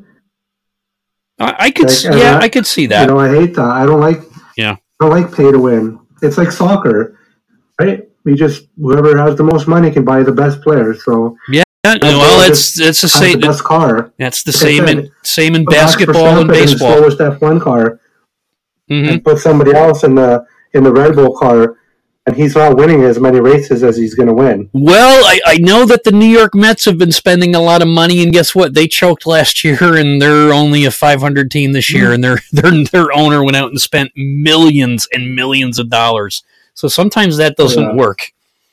I, I could, like, yeah, I, I could see that. You know, I hate that. I don't like, yeah, I don't like pay to win. It's like soccer, right? We just whoever has the most money can buy the best player. So yeah, well, it's it's the same. The best car. That's the like same in same in basketball and baseball. The slowest F one car, mm-hmm. and put somebody else in the in the Red Bull car. And he's not winning as many races as he's going to win. Well, I, I know that the New York Mets have been spending a lot of money, and guess what? They choked last year, and they're only a five hundred team this year, mm-hmm. and their their their owner went out and spent millions and millions of dollars. So sometimes that doesn't yeah. work.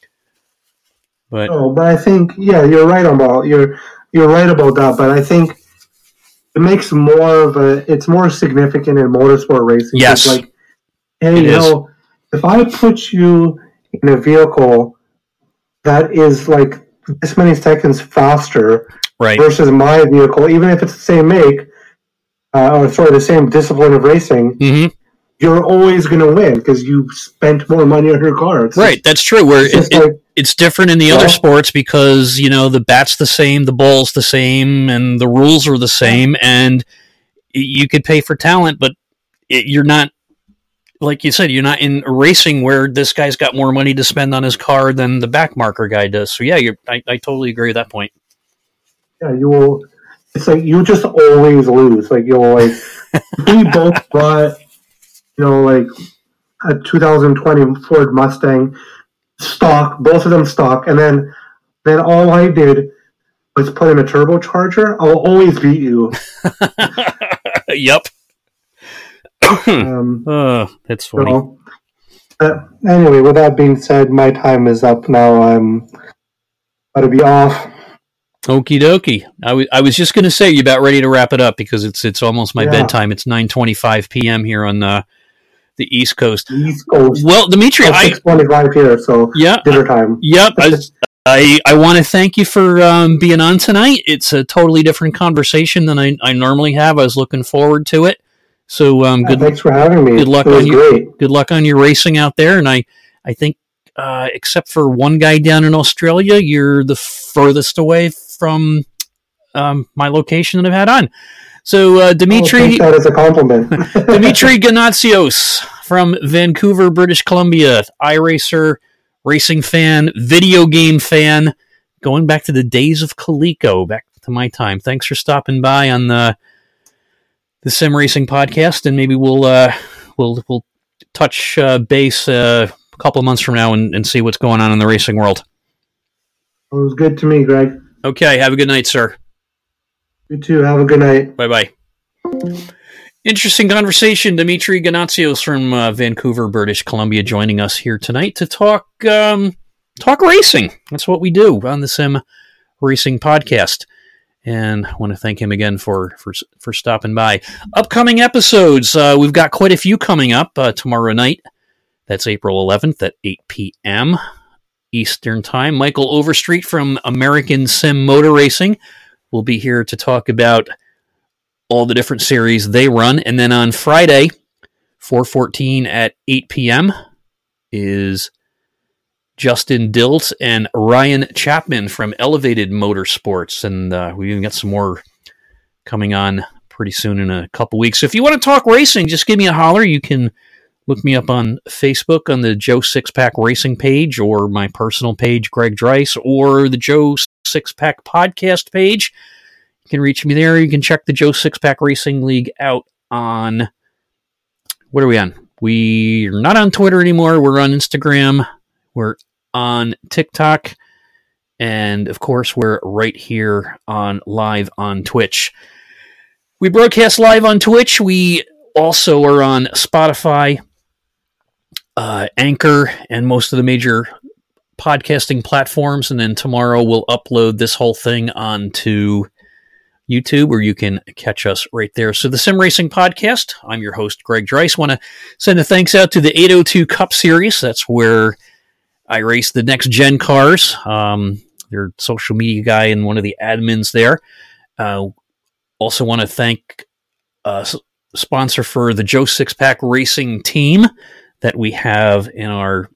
But oh, but I think yeah, you're right about you're you're right about that. But I think it makes more of a it's more significant in motorsport racing. Yes, it's like hey, it you is. know. If I put you in a vehicle that is like this many seconds faster right. versus my vehicle, even if it's the same make, uh, or sorry, the same discipline of racing, mm-hmm. you're always going to win because you spent more money on your car. It's right, just, that's true. Where it's, it, like, it, it's different in the yeah. other sports because, you know, the bat's the same, the ball's the same, and the rules are the same, and you could pay for talent, but it, you're not, like you said, you're not in racing where this guy's got more money to spend on his car than the back marker guy does. So, yeah, you're, I, I totally agree with that point. Yeah, you will. It's like you just always lose. Like, you'll, like, we both bought, you know, like a two thousand twenty Ford Mustang stock, both of them stock, and then then all I did was put in a turbocharger. I'll always beat you. Yep. um, uh, that's funny. So, uh, anyway, with that being said, my time is up now. I'm got to be off. Okie dokie. I, w- I was just going to say you about ready to wrap it up because it's it's almost my yeah. bedtime. It's nine twenty-five p.m. here on the the East Coast. East Coast. Well, Dimitri, I six twenty-five here, so yeah, dinner time. Yep. I, I, I want to thank you for um, being on tonight. It's a totally different conversation than I, I normally have. I was looking forward to it. So um, yeah, good. Thanks for having me. Good luck it was on your great. Good luck on your racing out there. And I I think uh, except for one guy down in Australia, you're the furthest away from um, my location that I've had on. So uh, Dimitri, I'll take that as a compliment. Dimitri Ganatsios from Vancouver, British Columbia, iRacer, racing fan, video game fan, going back to the days of Coleco, back to my time. Thanks for stopping by on the the Sim Racing Podcast, and maybe we'll uh, we'll we'll touch uh, base uh, a couple of months from now and, and see what's going on in the racing world. It was good to me, Greg. Okay, have a good night, sir. You too. Have a good night. Bye-bye. Interesting conversation. Dimitri Ganatsios from uh, Vancouver, British Columbia, joining us here tonight to talk um, talk racing. That's what we do on the Sim Racing Podcast. And I want to thank him again for for, for stopping by. Upcoming episodes, uh, we've got quite a few coming up uh, tomorrow night. That's April eleventh at eight p.m. Eastern Time. Michael Overstreet from American Sim Motor Racing will be here to talk about all the different series they run. And then on Friday, four fourteen at eight p.m. is Justin Diltz and Ryan Chapman from Elevated Motorsports. And uh, we even got some more coming on pretty soon in a couple weeks. So if you want to talk racing, just give me a holler. You can look me up on Facebook on the Joe Sixpack Racing page, or my personal page, Greg Dreiss, or the Joe Sixpack Podcast page. You can reach me there. You can check the Joe Sixpack Racing League out on, what are we on? We're not on Twitter anymore. We're on Instagram. We're on TikTok. And, of course, we're right here on live on Twitch. We broadcast live on Twitch. We also are on Spotify, uh, Anchor, and most of the major podcasting platforms. And then tomorrow we'll upload this whole thing onto YouTube, where you can catch us right there. So the Sim Racing Podcast, I'm your host, Greg Dreiss. Want to send a thanks out to the eight oh two Cup Series. That's where I race the next gen cars. Um, their social media guy and one of the admins there. Uh, also want to thank uh, sponsor for the Joe Sixpack Racing team that we have in our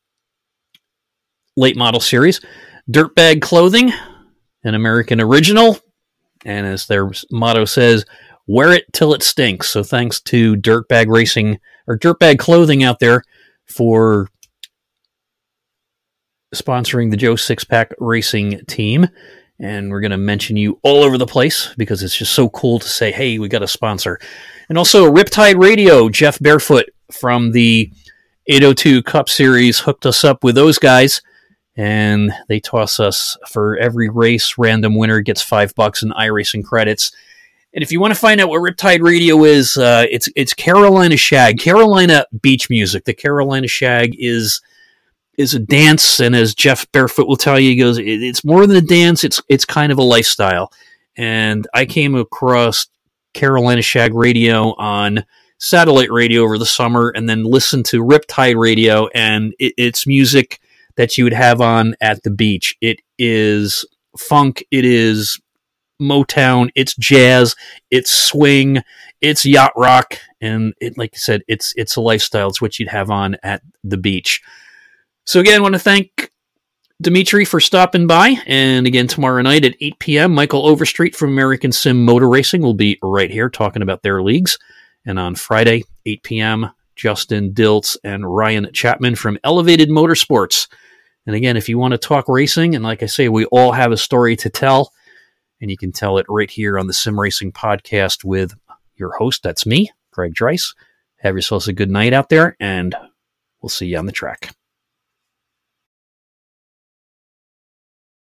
late model series. Dirtbag Clothing, an American original. And as their motto says, wear it till it stinks. So thanks to Dirtbag Racing, or Dirtbag Clothing out there, for sponsoring the Joe Sixpack Racing team. And we're going to mention you all over the place because it's just so cool to say, hey, we got a sponsor. And also Riptide Radio, Jeff Barefoot from the eight oh two Cup Series hooked us up with those guys. And they toss us, for every race, random winner gets five bucks in iRacing credits. And if you want to find out what Riptide Radio is, uh, it's it's Carolina Shag, Carolina beach music. The Carolina Shag is is a dance, and as Jeff Barefoot will tell you, he goes, it, it's more than a dance. It's it's kind of a lifestyle. And I came across Carolina Shag Radio on satellite radio over the summer, and then listened to Riptide Radio, and it, it's music that you would have on at the beach. It is funk, it is Motown, it's jazz, it's swing, it's yacht rock, and it, like I said, it's it's a lifestyle. It's what you'd have on at the beach. So again, I want to thank Dimitri for stopping by. And again, tomorrow night at eight p.m., Michael Overstreet from American Sim Motor Racing will be right here talking about their leagues. And on Friday, eight p.m., Justin Diltz and Ryan Chapman from Elevated Motorsports. And again, if you want to talk racing, and like I say, we all have a story to tell, and you can tell it right here on the Sim Racing Podcast with your host. That's me, Greg Dreiss. Have yourselves a good night out there, and we'll see you on the track.